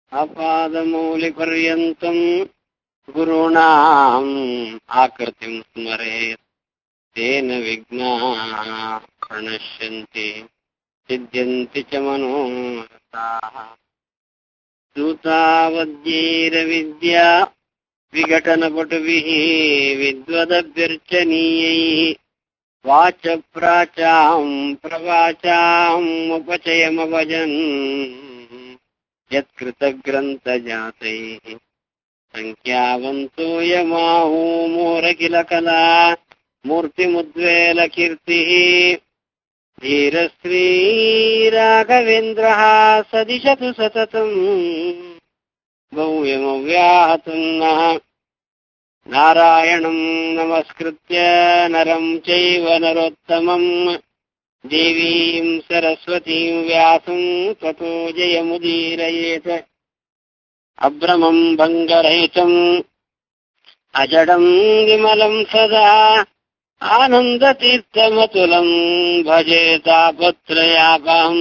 ಅಪಾದಮೌಲಿಪರ್ಯಂತಂ ಗುರುಣಾಂ ಆಕೃತಿಂ ಸ್ಮರೇತ್ ತೇನ ವಿಘ್ನಾಃ ಪ್ರಣಶ್ಯಂತಿ ಸಿದ್ಧ್ಯಂತಿ ಚ ಮನೋರಥಾಃ. ಸೂತಾವದ್ಯೈರವಿದ್ಯಾ ವಿಘಟನಪಟುಭಿಃ ವಿದ್ವದಭ್ಯರ್ಚನೀಯೈಃ ವಾಚ ಪ್ರಾಚಾಂ ಪ್ರವಾಚಾಂ ಉಪಚಯಮಭಜನ್ ಯತ್ಕೃತಗ್ರಂಥಜಾತೈಃ ಸಂಖ್ಯಾವಂತೋ ಯಮಾಹೋ ಮೋರಖಿಲ ಕಲಾ ಮೂರ್ತಿಮುದ್ವೇಲ ಕೀರ್ತಿಃ. ಧೀರಶ್ರೀ ರಾಘವೇಂದ್ರಃ ಸದಿಶತು ಸತತಂ ಭವ್ಯಮವ್ಯಾಹತಂ ನಃ. ನಾರಾಯಣಂ ನಮಸ್ಕೃತ್ಯ ನರಂ ಚೈವ ನರೋತ್ತಮಂ ದೇವೀಂ ಸರಸ್ವತೀಂ ವ್ಯಾಸಂ ತತೋ ಜಯಮುದೀರಯೇತ್. ಅಭ್ರಮಂ ಭಂಗರಹಿತಂ ಅಜಡಂ ವಿಮಲಂ ಸದಾ ಆನಂದತೀರ್ಥಮತುಲಂ ಭಜೆ ತಾಪತ್ರಯಾಪಹಂ.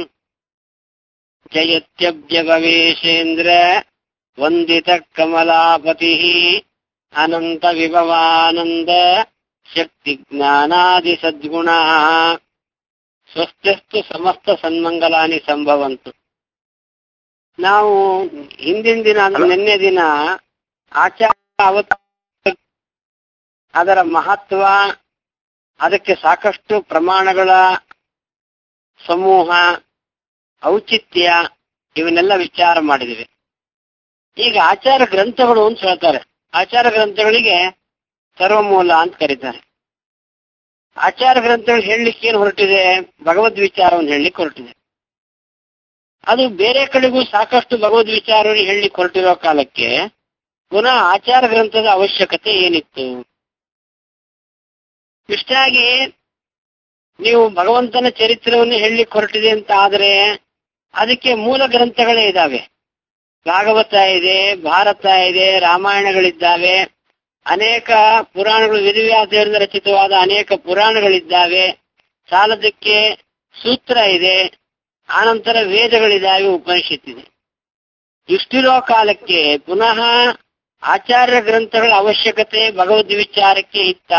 ಜಯತ್ಯಬ್ಜಗವೇಶೇಂದ್ರ ವಂದಿತ ಕಮಲಾಪತಿಃ ಅನಂತ ವಿಭವಾನಂದ ಶಕ್ತಿ ಜ್ಞಾನಾದಿ ಸದ್ಗುಣಃ. ಸ್ವಸ್ತ್ಯಸ್ತು ಸಮಸ್ತ ಸನ್ಮಂಗಲಾನಿ ಸಂಭವಂತು. ನಾವು ಹಿಂದಿನ ದಿನ ನಿನ್ನೆ ದಿನ ಆಚಾರ ಅದರ ಮಹತ್ವ, ಅದಕ್ಕೆ ಸಾಕಷ್ಟು ಪ್ರಮಾಣಗಳ ಸಮೂಹ, ಔಚಿತ್ಯ ಇವನ್ನೆಲ್ಲ ವಿಚಾರ ಮಾಡಿದಿವೆ. ಈಗ ಆಚಾರ ಗ್ರಂಥಗಳು ಅಂತ ಹೇಳ್ತಾರೆ. ಆಚಾರ ಗ್ರಂಥಗಳಿಗೆ ಸರ್ವಮೂಲ ಅಂತ ಕರೀತಾರೆ. ಆಚಾರ ಗ್ರಂಥಗಳು ಹೇಳಲಿಕ್ಕೆ ಏನು ಹೊರಟಿದೆ? ಭಗವದ್ ವಿಚಾರವನ್ನು ಹೇಳಲಿಕ್ಕೆ ಹೊರಟಿದೆ. ಅದು ಬೇರೆ ಕಡೆಗೂ ಸಾಕಷ್ಟು ಭಗವದ್ ವಿಚಾರವನ್ನು ಹೇಳಲಿಕ್ಕೆ ಹೊರಟಿರೋ ಕಾಲಕ್ಕೆ ಪುನಃ ಆಚಾರ ಗ್ರಂಥದ ಅವಶ್ಯಕತೆ ಏನಿತ್ತು? ಇಷ್ಟಾಗಿ ನೀವು ಭಗವಂತನ ಚರಿತ್ರವನ್ನು ಹೇಳಲಿಕ್ಕೆ ಹೊರಟಿದೆ ಅಂತ ಆದರೆ ಅದಕ್ಕೆ ಮೂಲ ಗ್ರಂಥಗಳೇ ಇದ್ದಾವೆ. ಭಾಗವತ ಇದೆ, ಭಾರತ ಇದೆ, ರಾಮಾಯಣಗಳಿದ್ದಾವೆ, ಅನೇಕ ಪುರಾಣಗಳು, ವೇದವ್ಯಾಸರಿಂದ ರಚಿತವಾದ ಅನೇಕ ಪುರಾಣಗಳಿದ್ದಾವೆ. ಸಾಲದಕ್ಕೆ ಸೂತ್ರ ಇದೆ, ಆನಂತರ ವೇದಗಳಿದ್ದಾವೆ, ಉಪನಿಷತ್ತಿದೆ. ಇಷ್ಟಿರೋ ಕಾಲಕ್ಕೆ ಪುನಃ ಆಚಾರ್ಯ ಗ್ರಂಥಗಳ ಅವಶ್ಯಕತೆ ಭಗವದ್ ವಿಚಾರಕ್ಕೆ ಇತ್ತ?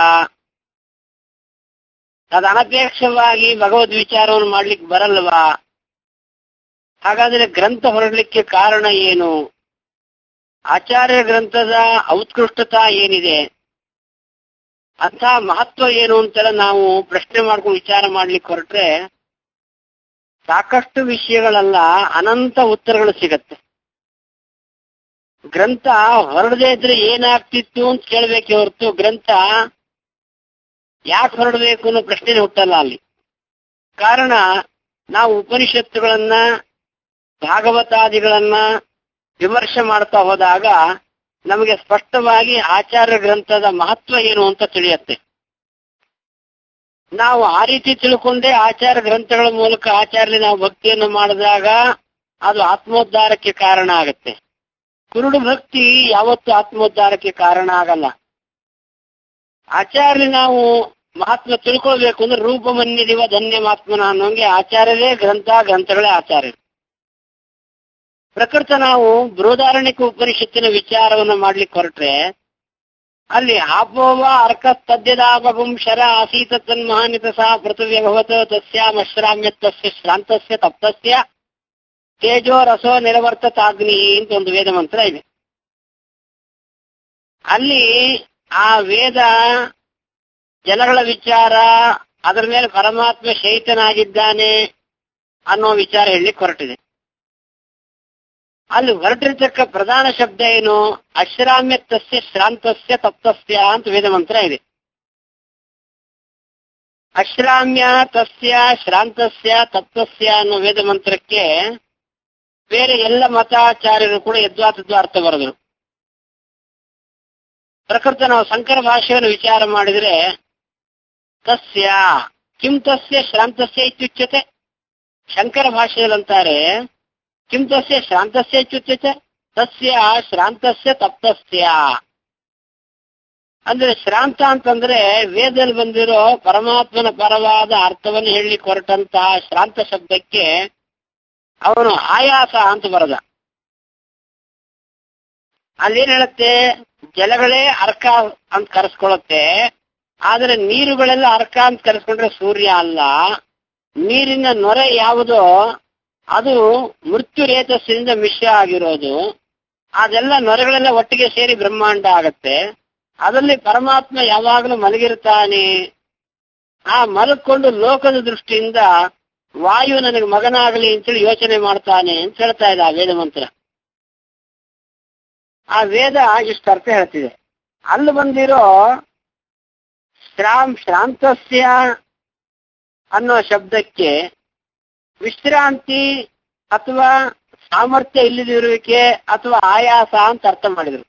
ಅದು ಅನಪೇಕ್ಷವಾಗಿ ಭಗವದ್ ವಿಚಾರವನ್ನು ಮಾಡ್ಲಿಕ್ಕೆ ಬರಲ್ವಾ? ಹಾಗಾದ್ರೆ ಗ್ರಂಥ ಹೊರಡಲಿಕ್ಕೆ ಕಾರಣ ಏನು? ಆಚಾರ್ಯ ಗ್ರಂಥದ ಔತ್ಕೃಷ್ಟತಾ ಏನಿದೆ, ಅಂಥ ಮಹತ್ವ ಏನು ಅಂತೆಲ್ಲ ನಾವು ಪ್ರಶ್ನೆ ಮಾಡ್ಕೊಂಡು ವಿಚಾರ ಮಾಡ್ಲಿಕ್ಕೆ ಹೊರಟ್ರೆ ಸಾಕಷ್ಟು ವಿಷಯಗಳಲ್ಲ, ಅನಂತ ಉತ್ತರಗಳು ಸಿಗತ್ತೆ. ಗ್ರಂಥ ಹೊರಡದೇ ಇದ್ರೆ ಏನಾಗ್ತಿತ್ತು ಅಂತ ಕೇಳಬೇಕೆ ಹೊರತು ಗ್ರಂಥ ಯಾಕೆ ಹೊರಡಬೇಕು ಅನ್ನೋ ಪ್ರಶ್ನೆ ಹುಟ್ಟಲ್ಲ ಅಲ್ಲಿ. ಕಾರಣ, ನಾವು ಉಪನಿಷತ್ತುಗಳನ್ನ, ಭಾಗವತಾದಿಗಳನ್ನ ವಿಮರ್ಶೆ ಮಾಡ್ತಾ ಹೋದಾಗ ನಮಗೆ ಸ್ಪಷ್ಟವಾಗಿ ಆಚಾರ್ಯ ಗ್ರಂಥದ ಮಹತ್ವ ಏನು ಅಂತ ತಿಳಿಯುತ್ತೆ. ನಾವು ಆ ರೀತಿ ತಿಳ್ಕೊಂಡೇ ಆಚಾರ ಗ್ರಂಥಗಳ ಮೂಲಕ ಆಚಾರ್ಯ ನಾವು ಭಕ್ತಿಯನ್ನು ಮಾಡಿದಾಗ ಅದು ಆತ್ಮೋದ್ಧಾರಕ್ಕೆ ಕಾರಣ ಆಗುತ್ತೆ. ಕುರುಡು ಭಕ್ತಿ ಯಾವತ್ತೂ ಆತ್ಮೋದ್ಧಾರಕ್ಕೆ ಕಾರಣ ಆಗಲ್ಲ. ಆಚಾರ್ಯ ನಾವು ಮಹಾತ್ಮ ತಿಳ್ಕೊಳ್ಬೇಕು ಅಂದ್ರೆ ರೂಪಮನ್ಯದಿವ ಧನ್ಯಮಾತ್ಮನ ಅನ್ನೋಂಗೆ ಆಚಾರ್ಯರೇ ಗ್ರಂಥ, ಗ್ರಂಥಗಳೇ ಆಚಾರ್ಯರು. ಪ್ರಕೃತ ನಾವು ಬೃಹದಾರಣ್ಯಕ ಉಪನಿಷತ್ತಿನ ವಿಚಾರವನ್ನು ಮಾಡ್ಲಿಕ್ಕೆ ಹೊರಟ್ರೆ ಅಲ್ಲಿ ಆಪೋವ ಅರ್ಕ ತದ್ಯದಾಪಂ ಶರ ಆಸೀತ ತನ್ಮಹಾನಿತ ಸಹ ಪೃಥ್ವ್ಯಭವತ ತಸ್ಯಾಮಶ್ರಾಮ್ಯ ತಸ್ಯ ಶ್ರಾಂತಸ್ಯ ತಪ್ತಸ್ಯ ತೇಜೋ ರಸೋ ನಿರವರ್ತತಾಗ್ನಿ ಅಂತ ಒಂದು ವೇದ ಮಂತ್ರ ಇದೆ. ಅಲ್ಲಿ ಆ ವೇದ ಜನಗಳ ವಿಚಾರ, ಅದರ ಮೇಲೆ ಪರಮಾತ್ಮ ಶೈತನಾಗಿದ್ದಾನೆ ಅನ್ನೋ ವಿಚಾರ ಹೇಳಲಿಕ್ಕೆ ಹೊರಟಿದೆ. ಅಲ್ಲಿ ಹೊರಟಿರ್ತಕ್ಕ ಪ್ರಧಾನ ಶಬ್ದ ಏನು? ಅಶ್ರಾಮ್ಯ ತಸ್ಯ ಶ್ರಾಂತಸ್ಯ ತಪ್ತಸ್ಯ ಅಂತ ವೇದ ಮಂತ್ರ ಇದೆ. ಅಶ್ರಾಮ್ಯ ತಸ್ಯ ಶ್ರಾಂತಸ್ಯ ತಪ್ತಸ್ಯ ಅನ್ನೋ ವೇದ ಮಂತ್ರಕ್ಕೆ ಬೇರೆ ಎಲ್ಲ ಮತಾಚಾರ್ಯರು ಕೂಡ ಯದ್ವಾತದ್ವಾ ಅರ್ಥ ಬರೆದರು. ಪ್ರಕೃತ ನಾವು ಸಂಕರ ಭಾಷೆಯನ್ನು ವಿಚಾರ ಮಾಡಿದ್ರೆ ತಸ್ಯ ಕಿಂ ತಸ್ಯ ಶ್ರಾಂತಸ್ಯ ಇತ್ಯುಚ್ಯತೆ. ಶಂಕರ ಭಾಷೆಯಲ್ಲಂತಾರೆ ಕಿಂ ತಸ್ಯ ಶ್ರಾಂತಸ್ಯ ಇತ್ಯುಚ್ಯತೆ ತಸ್ಯ ಶ್ರಾಂತಸ್ಯ ತಪ್ತಸ್ಯ. ಅಂದ್ರೆ ಶ್ರಾಂತ ಅಂತಂದ್ರೆ ವೇದದಲ್ಲಿ ಬಂದಿರೋ ಪರಮಾತ್ಮನ ಪರವಾದ ಅರ್ಥವನ್ನು ಹೇಳಲಿಕ್ಕೆ ಹೊರಟಂತಹ ಶ್ರಾಂತ ಶಬ್ದಕ್ಕೆ ಅವನು ಆಯಾಸ ಅಂತ ಬರದ. ಅಲ್ಲೇನ್ ಹೇಳುತ್ತೆ, ಜಲಗಳೇ ಅರ್ಕ ಅಂತ ಕರೆಸ್ಕೊಳತ್ತೆ, ಆದ್ರೆ ನೀರುಗಳೆಲ್ಲ ಅರ್ಕ ಅಂತ ಕರೆಸ್ಕೊಂಡ್ರೆ ಸೂರ್ಯ ಅಲ್ಲ. ನೀರಿನ ನೊರೆ ಯಾವುದೋ ಅದು ಮೃತ್ಯು ರೇತಸ್ಸಿನಿಂದ ಮಿಶ್ರ ಆಗಿರೋದು. ಅದೆಲ್ಲ ನೊರೆಗಳೆಲ್ಲ ಒಟ್ಟಿಗೆ ಸೇರಿ ಬ್ರಹ್ಮಾಂಡ ಆಗತ್ತೆ. ಅದರಲ್ಲಿ ಪರಮಾತ್ಮ ಯಾವಾಗಲೂ ಮಲಗಿರ್ತಾನೆ. ಆ ಮಲಗ್ಕೊಂಡು ಲೋಕದ ದೃಷ್ಟಿಯಿಂದ ವಾಯು ನನಗೆ ಮಗನಾಗಲಿ ಅಂತೇಳಿ ಯೋಚನೆ ಮಾಡ್ತಾನೆ ಅಂತ ಹೇಳ್ತಾ ಇದೆ ಆ ವೇದ ಮಂತ್ರ. ಆ ವೇದ ಇಷ್ಟು ಅರ್ಥ ಹೇಳ್ತಿದೆ. ಅಲ್ಲಿ ಬಂದಿರೋ ಶ್ರಾಂತಸ್ಯ ಅನ್ನೋ ಶಬ್ದಕ್ಕೆ ವಿಶ್ರಾಂತಿ ಅಥವಾ ಸಾಮರ್ಥ್ಯ ಇಲ್ಲದಿರುವಿಕೆ ಅಥವಾ ಆಯಾಸ ಅಂತ ಅರ್ಥ ಮಾಡಿದ್ರು.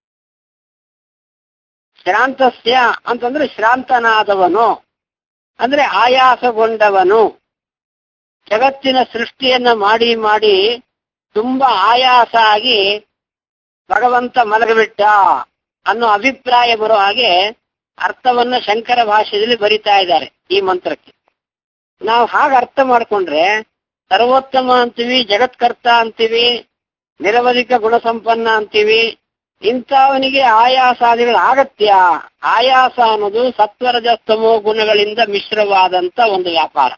ಶ್ರಾಂತಸ್ಯ ಅಂತಂದ್ರೆ ಶ್ರಾಂತನಾದವನು ಅಂದ್ರೆ ಆಯಾಸಗೊಂಡವನು. ಜಗತ್ತಿನ ಸೃಷ್ಟಿಯನ್ನ ಮಾಡಿ ಮಾಡಿ ತುಂಬಾ ಆಯಾಸ ಆಗಿ ಭಗವಂತ ಮಲಗಿಬಿಟ್ಟ ಅನ್ನೋ ಅಭಿಪ್ರಾಯ ಬರೋ ಹಾಗೆ ಅರ್ಥವನ್ನ ಶಂಕರ ಭಾಷೆಯಲ್ಲಿ ಬರಿತಾ ಇದ್ದಾರೆ ಈ ಮಂತ್ರಕ್ಕೆ. ನಾವು ಹಾಗೆ ಅರ್ಥ ಮಾಡ್ಕೊಂಡ್ರೆ ಸರ್ವೋತ್ತಮ ಅಂತೀವಿ, ಜಗತ್ಕರ್ತ ಅಂತೀವಿ, ನಿರವಧಿಕ ಗುಣಸಂಪನ್ನ ಅಂತೀವಿ. ಇಂಥವನಿಗೆ ಆಯಾಸಾದಿಗಳ ಅಗತ್ಯ. ಆಯಾಸ ಅನ್ನೋದು ಸತ್ವರಜಸ್ತಮೋ ಗುಣಗಳಿಂದ ಮಿಶ್ರವಾದಂತ ಒಂದು ವ್ಯಾಪಾರ.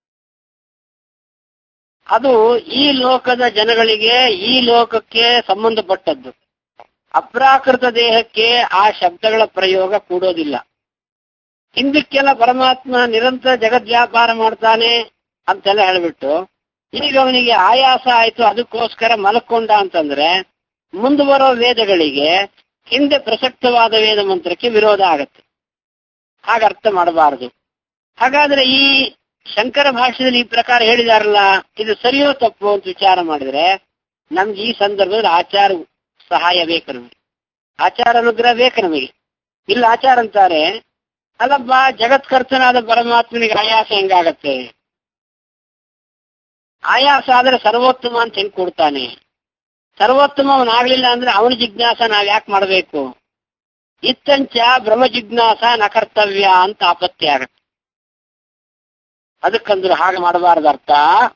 ಅದು ಈ ಲೋಕದ ಜನಗಳಿಗೆ, ಈ ಲೋಕಕ್ಕೆ ಸಂಬಂಧಪಟ್ಟದ್ದು. ಅಪ್ರಾಕೃತ ದೇಹಕ್ಕೆ ಆ ಶಬ್ದಗಳ ಪ್ರಯೋಗ ಕೂಡೋದಿಲ್ಲ. ಹಿಂದಕ್ಕೆಲ್ಲ ಪರಮಾತ್ಮ ನಿರಂತರ ಜಗದ್ವ್ಯಾಪಾರ ಮಾಡ್ತಾನೆ ಅಂತೆಲ್ಲ ಹೇಳ್ಬಿಟ್ಟು ಈಗ ಅವನಿಗೆ ಆಯಾಸ ಆಯ್ತು ಅದಕ್ಕೋಸ್ಕರ ಮಲಕೊಂಡ ಅಂತಂದ್ರೆ ಮುಂದೆ ಬರೋ ವೇದಗಳಿಗೆ ಹಿಂದೆ ಪ್ರಸಕ್ತವಾದ ವೇದ ಮಂತ್ರಕ್ಕೆ ವಿರೋಧ ಆಗತ್ತೆ. ಹಾಗೆ ಅರ್ಥ ಮಾಡಬಾರದು. ಹಾಗಾದ್ರೆ ಈ ಶಂಕರ ಭಾಷೆಯಲ್ಲಿ ಈ ಪ್ರಕಾರ ಹೇಳಿದಾರಲ್ಲ, ಇದು ಸರಿಯೋ ತಪ್ಪು ಅಂತ ವಿಚಾರ ಮಾಡಿದ್ರೆ ನಮ್ಗೆ ಈ ಸಂದರ್ಭದಲ್ಲಿ ಆಚಾರ ಸಹಾಯ ಬೇಕು, ನಮಗೆ ಆಚಾರ ಅನುಗ್ರಹ ಬೇಕು ನಮಗೆ. ಇಲ್ಲ ಆಚಾರ ಅಂತಾರೆ, ಅಲ್ಲಬ್ಬ ಜಗತ್ಕರ್ತನಾದ ಪರಮಾತ್ಮನಿಗೆ ಆಯಾಸ ಹೆಂಗಾಗತ್ತೆ? ಆಯಾಸ ಆದ್ರೆ ಸರ್ವೋತ್ತಮ ಅಂತ ಹೆಂಗ್ ಕೊಡ್ತಾನೆ? ಸರ್ವೋತ್ತಮ ಅವನಾಗ್ಲಿಲ್ಲ ಅಂದ್ರೆ ಅವನ ಜಿಜ್ಞಾಸ ನಾವ್ ಯಾಕೆ ಮಾಡಬೇಕು? ಇತ್ತಂಚ ಬ್ರಹ್ಮ ಜಿಜ್ಞಾಸ ನ ಕರ್ತವ್ಯ ಅಂತ ಆಪತ್ತಿ ಆಗತ್ತೆ. ಅದಕ್ಕಂದ್ರೆ ಹಾಗೆ ಮಾಡಬಾರ್ದು. ಅರ್ಥ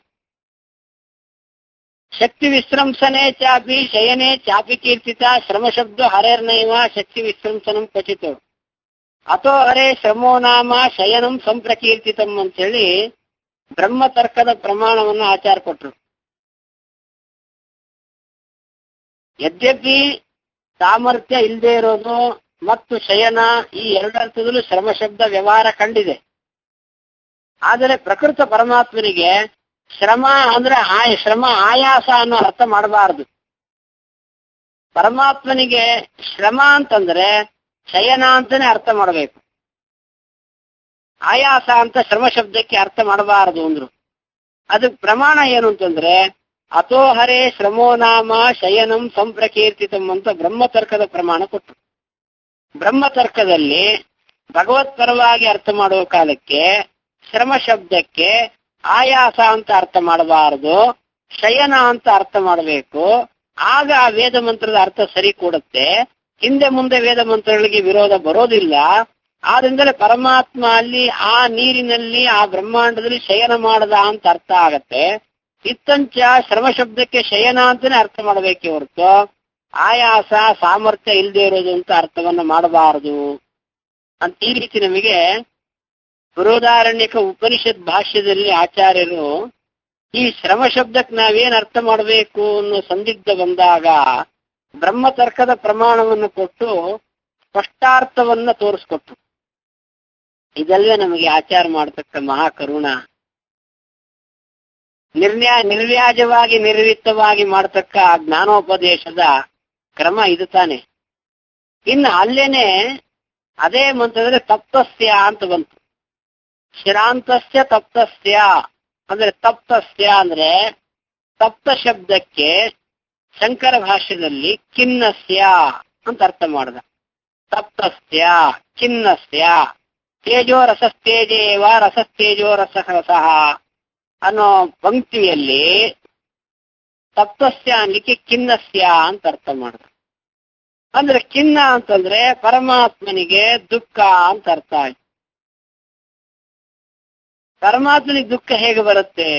ಶಕ್ತಿ ವಿಶ್ರಂಸನೆ ಚಾಪಿ ಶಯನೆ ಚಾಪಿ ಕೀರ್ತಿತ ಶ್ರಮ ಶಬ್ದ ಹರೇರ್ನೈವ ಶಕ್ತಿ ವಿಶ್ರಂಸನಂ ಕ್ವಚಿತ್ ಅಥೋ ಹರೇ ಶ್ರಮೋ ನಾಮ ಶಯನಂ ಸಂಪ್ರಕೀರ್ತಿತಂ ಅಂತ ಹೇಳಿ ಬ್ರಹ್ಮತರ್ಕದ ಪ್ರಮಾಣವನ್ನು ಆಚಾರ ಕೊಟ್ರು. ಯದ್ಯಪಿ ಸಾಮರ್ಥ್ಯ ಇಲ್ಲದೆ ಇರೋದು ಮತ್ತು ಶಯನ ಈ ಎರಡರ್ಥದಲ್ಲೂ ಶ್ರಮ ಶಬ್ದ ವ್ಯವಹಾರ ಕಂಡಿದೆ. ಆದರೆ ಪ್ರಕೃತ ಪರಮಾತ್ಮನಿಗೆ ಶ್ರಮ ಅಂದ್ರೆ ಶ್ರಮ ಆಯಾಸ ಅನ್ನೋ ಅರ್ಥ ಮಾಡಬಾರದು. ಪರಮಾತ್ಮನಿಗೆ ಶ್ರಮ ಅಂತಂದ್ರೆ ಶಯನ ಅಂತಾನೆ ಅರ್ಥ ಮಾಡಬೇಕು. ಆಯಾಸ ಅಂತ ಶ್ರಮ ಶಬ್ದಕ್ಕೆ ಅರ್ಥ ಮಾಡಬಾರದು ಅಂದ್ರು. ಅದಕ್ಕೆ ಪ್ರಮಾಣ ಏನು ಅಂತಂದ್ರೆ ಅಥೋ ಹರೇ ಶ್ರಮೋ ನಾಮ ಶಯನಂ ಸಂಪ್ರಕೀರ್ತಿತಂ ಅಂತ ಬ್ರಹ್ಮತರ್ಕದ ಪ್ರಮಾಣ ಕೊಟ್ಟರು. ಬ್ರಹ್ಮತರ್ಕದಲ್ಲಿ ಭಗವತ್ ಪರವಾಗಿ ಅರ್ಥ ಮಾಡುವ ಕಾಲಕ್ಕೆ ಶ್ರಮ ಶಬ್ದಕ್ಕೆ ಆಯಾಸ ಅಂತ ಅರ್ಥ ಮಾಡಬಾರದು, ಶಯನ ಅಂತ ಅರ್ಥ ಮಾಡಬೇಕು. ಆಗ ಆ ವೇದ ಮಂತ್ರದ ಅರ್ಥ ಸರಿ ಕೊಡುತ್ತೆ. ಹಿಂದೆ ಮುಂದೆ ವೇದ ಮಂತ್ರಗಳಿಗೆ ವಿರೋಧ ಬರೋದಿಲ್ಲ. ಆದ್ರಿಂದಲೇ ಪರಮಾತ್ಮ ಅಲ್ಲಿ ಆ ನೀರಿನಲ್ಲಿ ಆ ಬ್ರಹ್ಮಾಂಡದಲ್ಲಿ ಶಯನ ಮಾಡದ ಅಂತ ಅರ್ಥ ಆಗತ್ತೆ. ಇತ್ತಂಚ ಶ್ರಮ ಶಬ್ದಕ್ಕೆ ಶಯನ ಅಂತಾನೆ ಅರ್ಥ ಮಾಡಬೇಕೆ ಹೊರತು ಆಯಾಸ ಸಾಮರ್ಥ್ಯ ಇಲ್ಲದೆ ಇರೋದು ಅಂತ ಅರ್ಥವನ್ನ ಮಾಡಬಾರದು ಅಂತ ಈ ರೀತಿ ನಮಗೆ ಬೃಹದಾರಣ್ಯಕ ಉಪನಿಷತ್ ಭಾಷ್ಯದಲ್ಲಿ ಆಚಾರ್ಯರು ಈ ಶ್ರಮ ಶಬ್ದಕ್ಕೆ ನಾವೇನ್ ಅರ್ಥ ಮಾಡಬೇಕು ಅನ್ನೋ ಸಂದಿಗ್ಧ ಬಂದಾಗ ಬ್ರಹ್ಮತರ್ಕದ ಪ್ರಮಾಣವನ್ನು ಕೊಟ್ಟು ಸ್ಪಷ್ಟಾರ್ಥವನ್ನ ತೋರಿಸ್ಕೊಟ್ರು. ಇದಲ್ವೇ ನಮಗೆ ಆಚಾರ ಮಾಡತಕ್ಕ ಮಹಾಕರುಣ. ನಿರ್ವ್ಯಾಜವಾಗಿ ನಿರ್ವಿತ್ತವಾಗಿ ಮಾಡತಕ್ಕ ಜ್ಞಾನೋಪದೇಶದ ಕ್ರಮ ಇದು ತಾನೆ. ಇನ್ನು ಅಲ್ಲೇನೆ ಅದೇ ಮಂತ್ರದಲ್ಲಿ ತಪ್ತಸ್ಯ ಅಂತ ಬಂತು. ಶ್ರಾಂತಸ್ಯ ತಪ್ತಸ್ಯ ಅಂದ್ರೆ ತಪ್ತಸ್ಯ ಅಂದ್ರೆ ತಪ್ತ ಶಬ್ದಕ್ಕೆ ಶಂಕರ ಭಾಷ್ಯದಲ್ಲಿ ಖಿನ್ನಸ್ಯ ಅಂತ ಅರ್ಥ ಮಾಡ್ದ. ತಪ್ತಸ್ಯ ಖಿನ್ನಸ್ಯ ತೇಜೋ ರಸಸ್ತೇಜೇವ ರಸಸ್ತೇಜೋ ರಸಃ ಅನ್ನೋ ಪಂಕ್ತಿಯಲ್ಲಿ ತಪ್ತಸ್ಯ ಅನ್ಲಿಕ್ಕೆ ಖಿನ್ನಸ್ಯ ಅಂತ ಅರ್ಥ ಮಾಡ್ದ. ಅಂದ್ರೆ ಖಿನ್ನ ಅಂತಂದ್ರೆ ಪರಮಾತ್ಮನಿಗೆ ದುಃಖ ಅಂತ ಅರ್ಥ ಆಯ್ತು. ಪರಮಾತ್ಮನಿಗೆ ದುಃಖ ಹೇಗೆ ಬರುತ್ತೆ?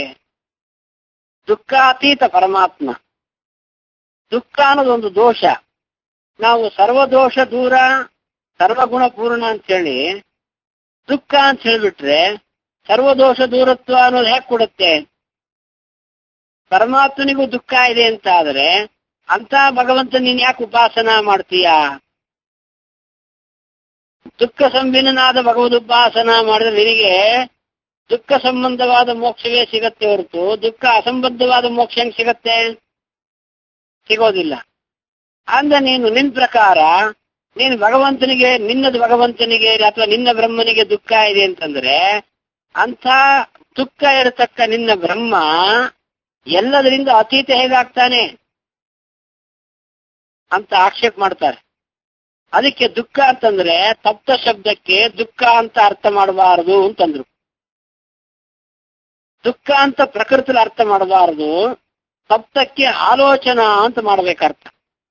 ದುಃಖಾತೀತ ಪರಮಾತ್ಮ. ದುಃಖ ಅನ್ನೋದೊಂದು ದೋಷ. ನಾವು ಸರ್ವದೋಷ ದೂರ ಸರ್ವಗುಣ ಪೂರ್ಣ ಅಂತೇಳಿ ದುಃಖ ಅಂತ ಹೇಳಿಬಿಟ್ರೆ ಸರ್ವದೋಷ ದೂರತ್ವ ಅನ್ನೋದು ಹೇಗೆ ಕೊಡುತ್ತೆ? ಪರಮಾತ್ಮನಿಗೂ ದುಃಖ ಇದೆ ಅಂತ ಆದ್ರೆ ಅಂತ ಭಗವಂತ ನೀನ್ ಯಾಕೆ ಉಪಾಸನಾ ಮಾಡ್ತೀಯಾ? ದುಃಖ ಸಂವಿನನಾದ ಭಗವದ್ ಉಪಾಸನಾ ಮಾಡಿದ್ರೆ ನಿನಗೆ ದುಃಖ ಸಂಬಂಧವಾದ ಮೋಕ್ಷವೇ ಸಿಗತ್ತೆ ಹೊರತು ದುಃಖ ಅಸಂಬದ್ಧವಾದ ಮೋಕ್ಷ ಹೆಂಗ್ ಸಿಗತ್ತೆ? ಸಿಗೋದಿಲ್ಲ. ಅಂದ ನೀನು ನಿನ್ ಪ್ರಕಾರ ನೀನು ಭಗವಂತನಿಗೆ ನಿನ್ನದು ಭಗವಂತನಿಗೆ ಅಥವಾ ನಿನ್ನ ಬ್ರಹ್ಮನಿಗೆ ದುಃಖ ಇದೆ ಅಂತಂದ್ರೆ ಅಂಥ ದುಃಖ ಇರತಕ್ಕ ನಿನ್ನ ಬ್ರಹ್ಮ ಎಲ್ಲದರಿಂದ ಅತೀತ ಹೇಗಾಗ್ತಾನೆ ಅಂತ ಆಕ್ಷೇಪ ಮಾಡ್ತಾರೆ. ಅದಕ್ಕೆ ದುಃಖ ಅಂತಂದ್ರೆ ತಪ್ತ ಶಬ್ದಕ್ಕೆ ದುಃಖ ಅಂತ ಅರ್ಥ ಮಾಡಬಾರದು ಅಂತಂದ್ರು. ದುಃಖ ಅಂತ ಪ್ರಕೃತಿಲಿ ಅರ್ಥ ಮಾಡಬಾರದು, ತಪ್ತಕ್ಕೆ ಆಲೋಚನಾ ಅಂತ ಮಾಡ್ಬೇಕರ್ಥ.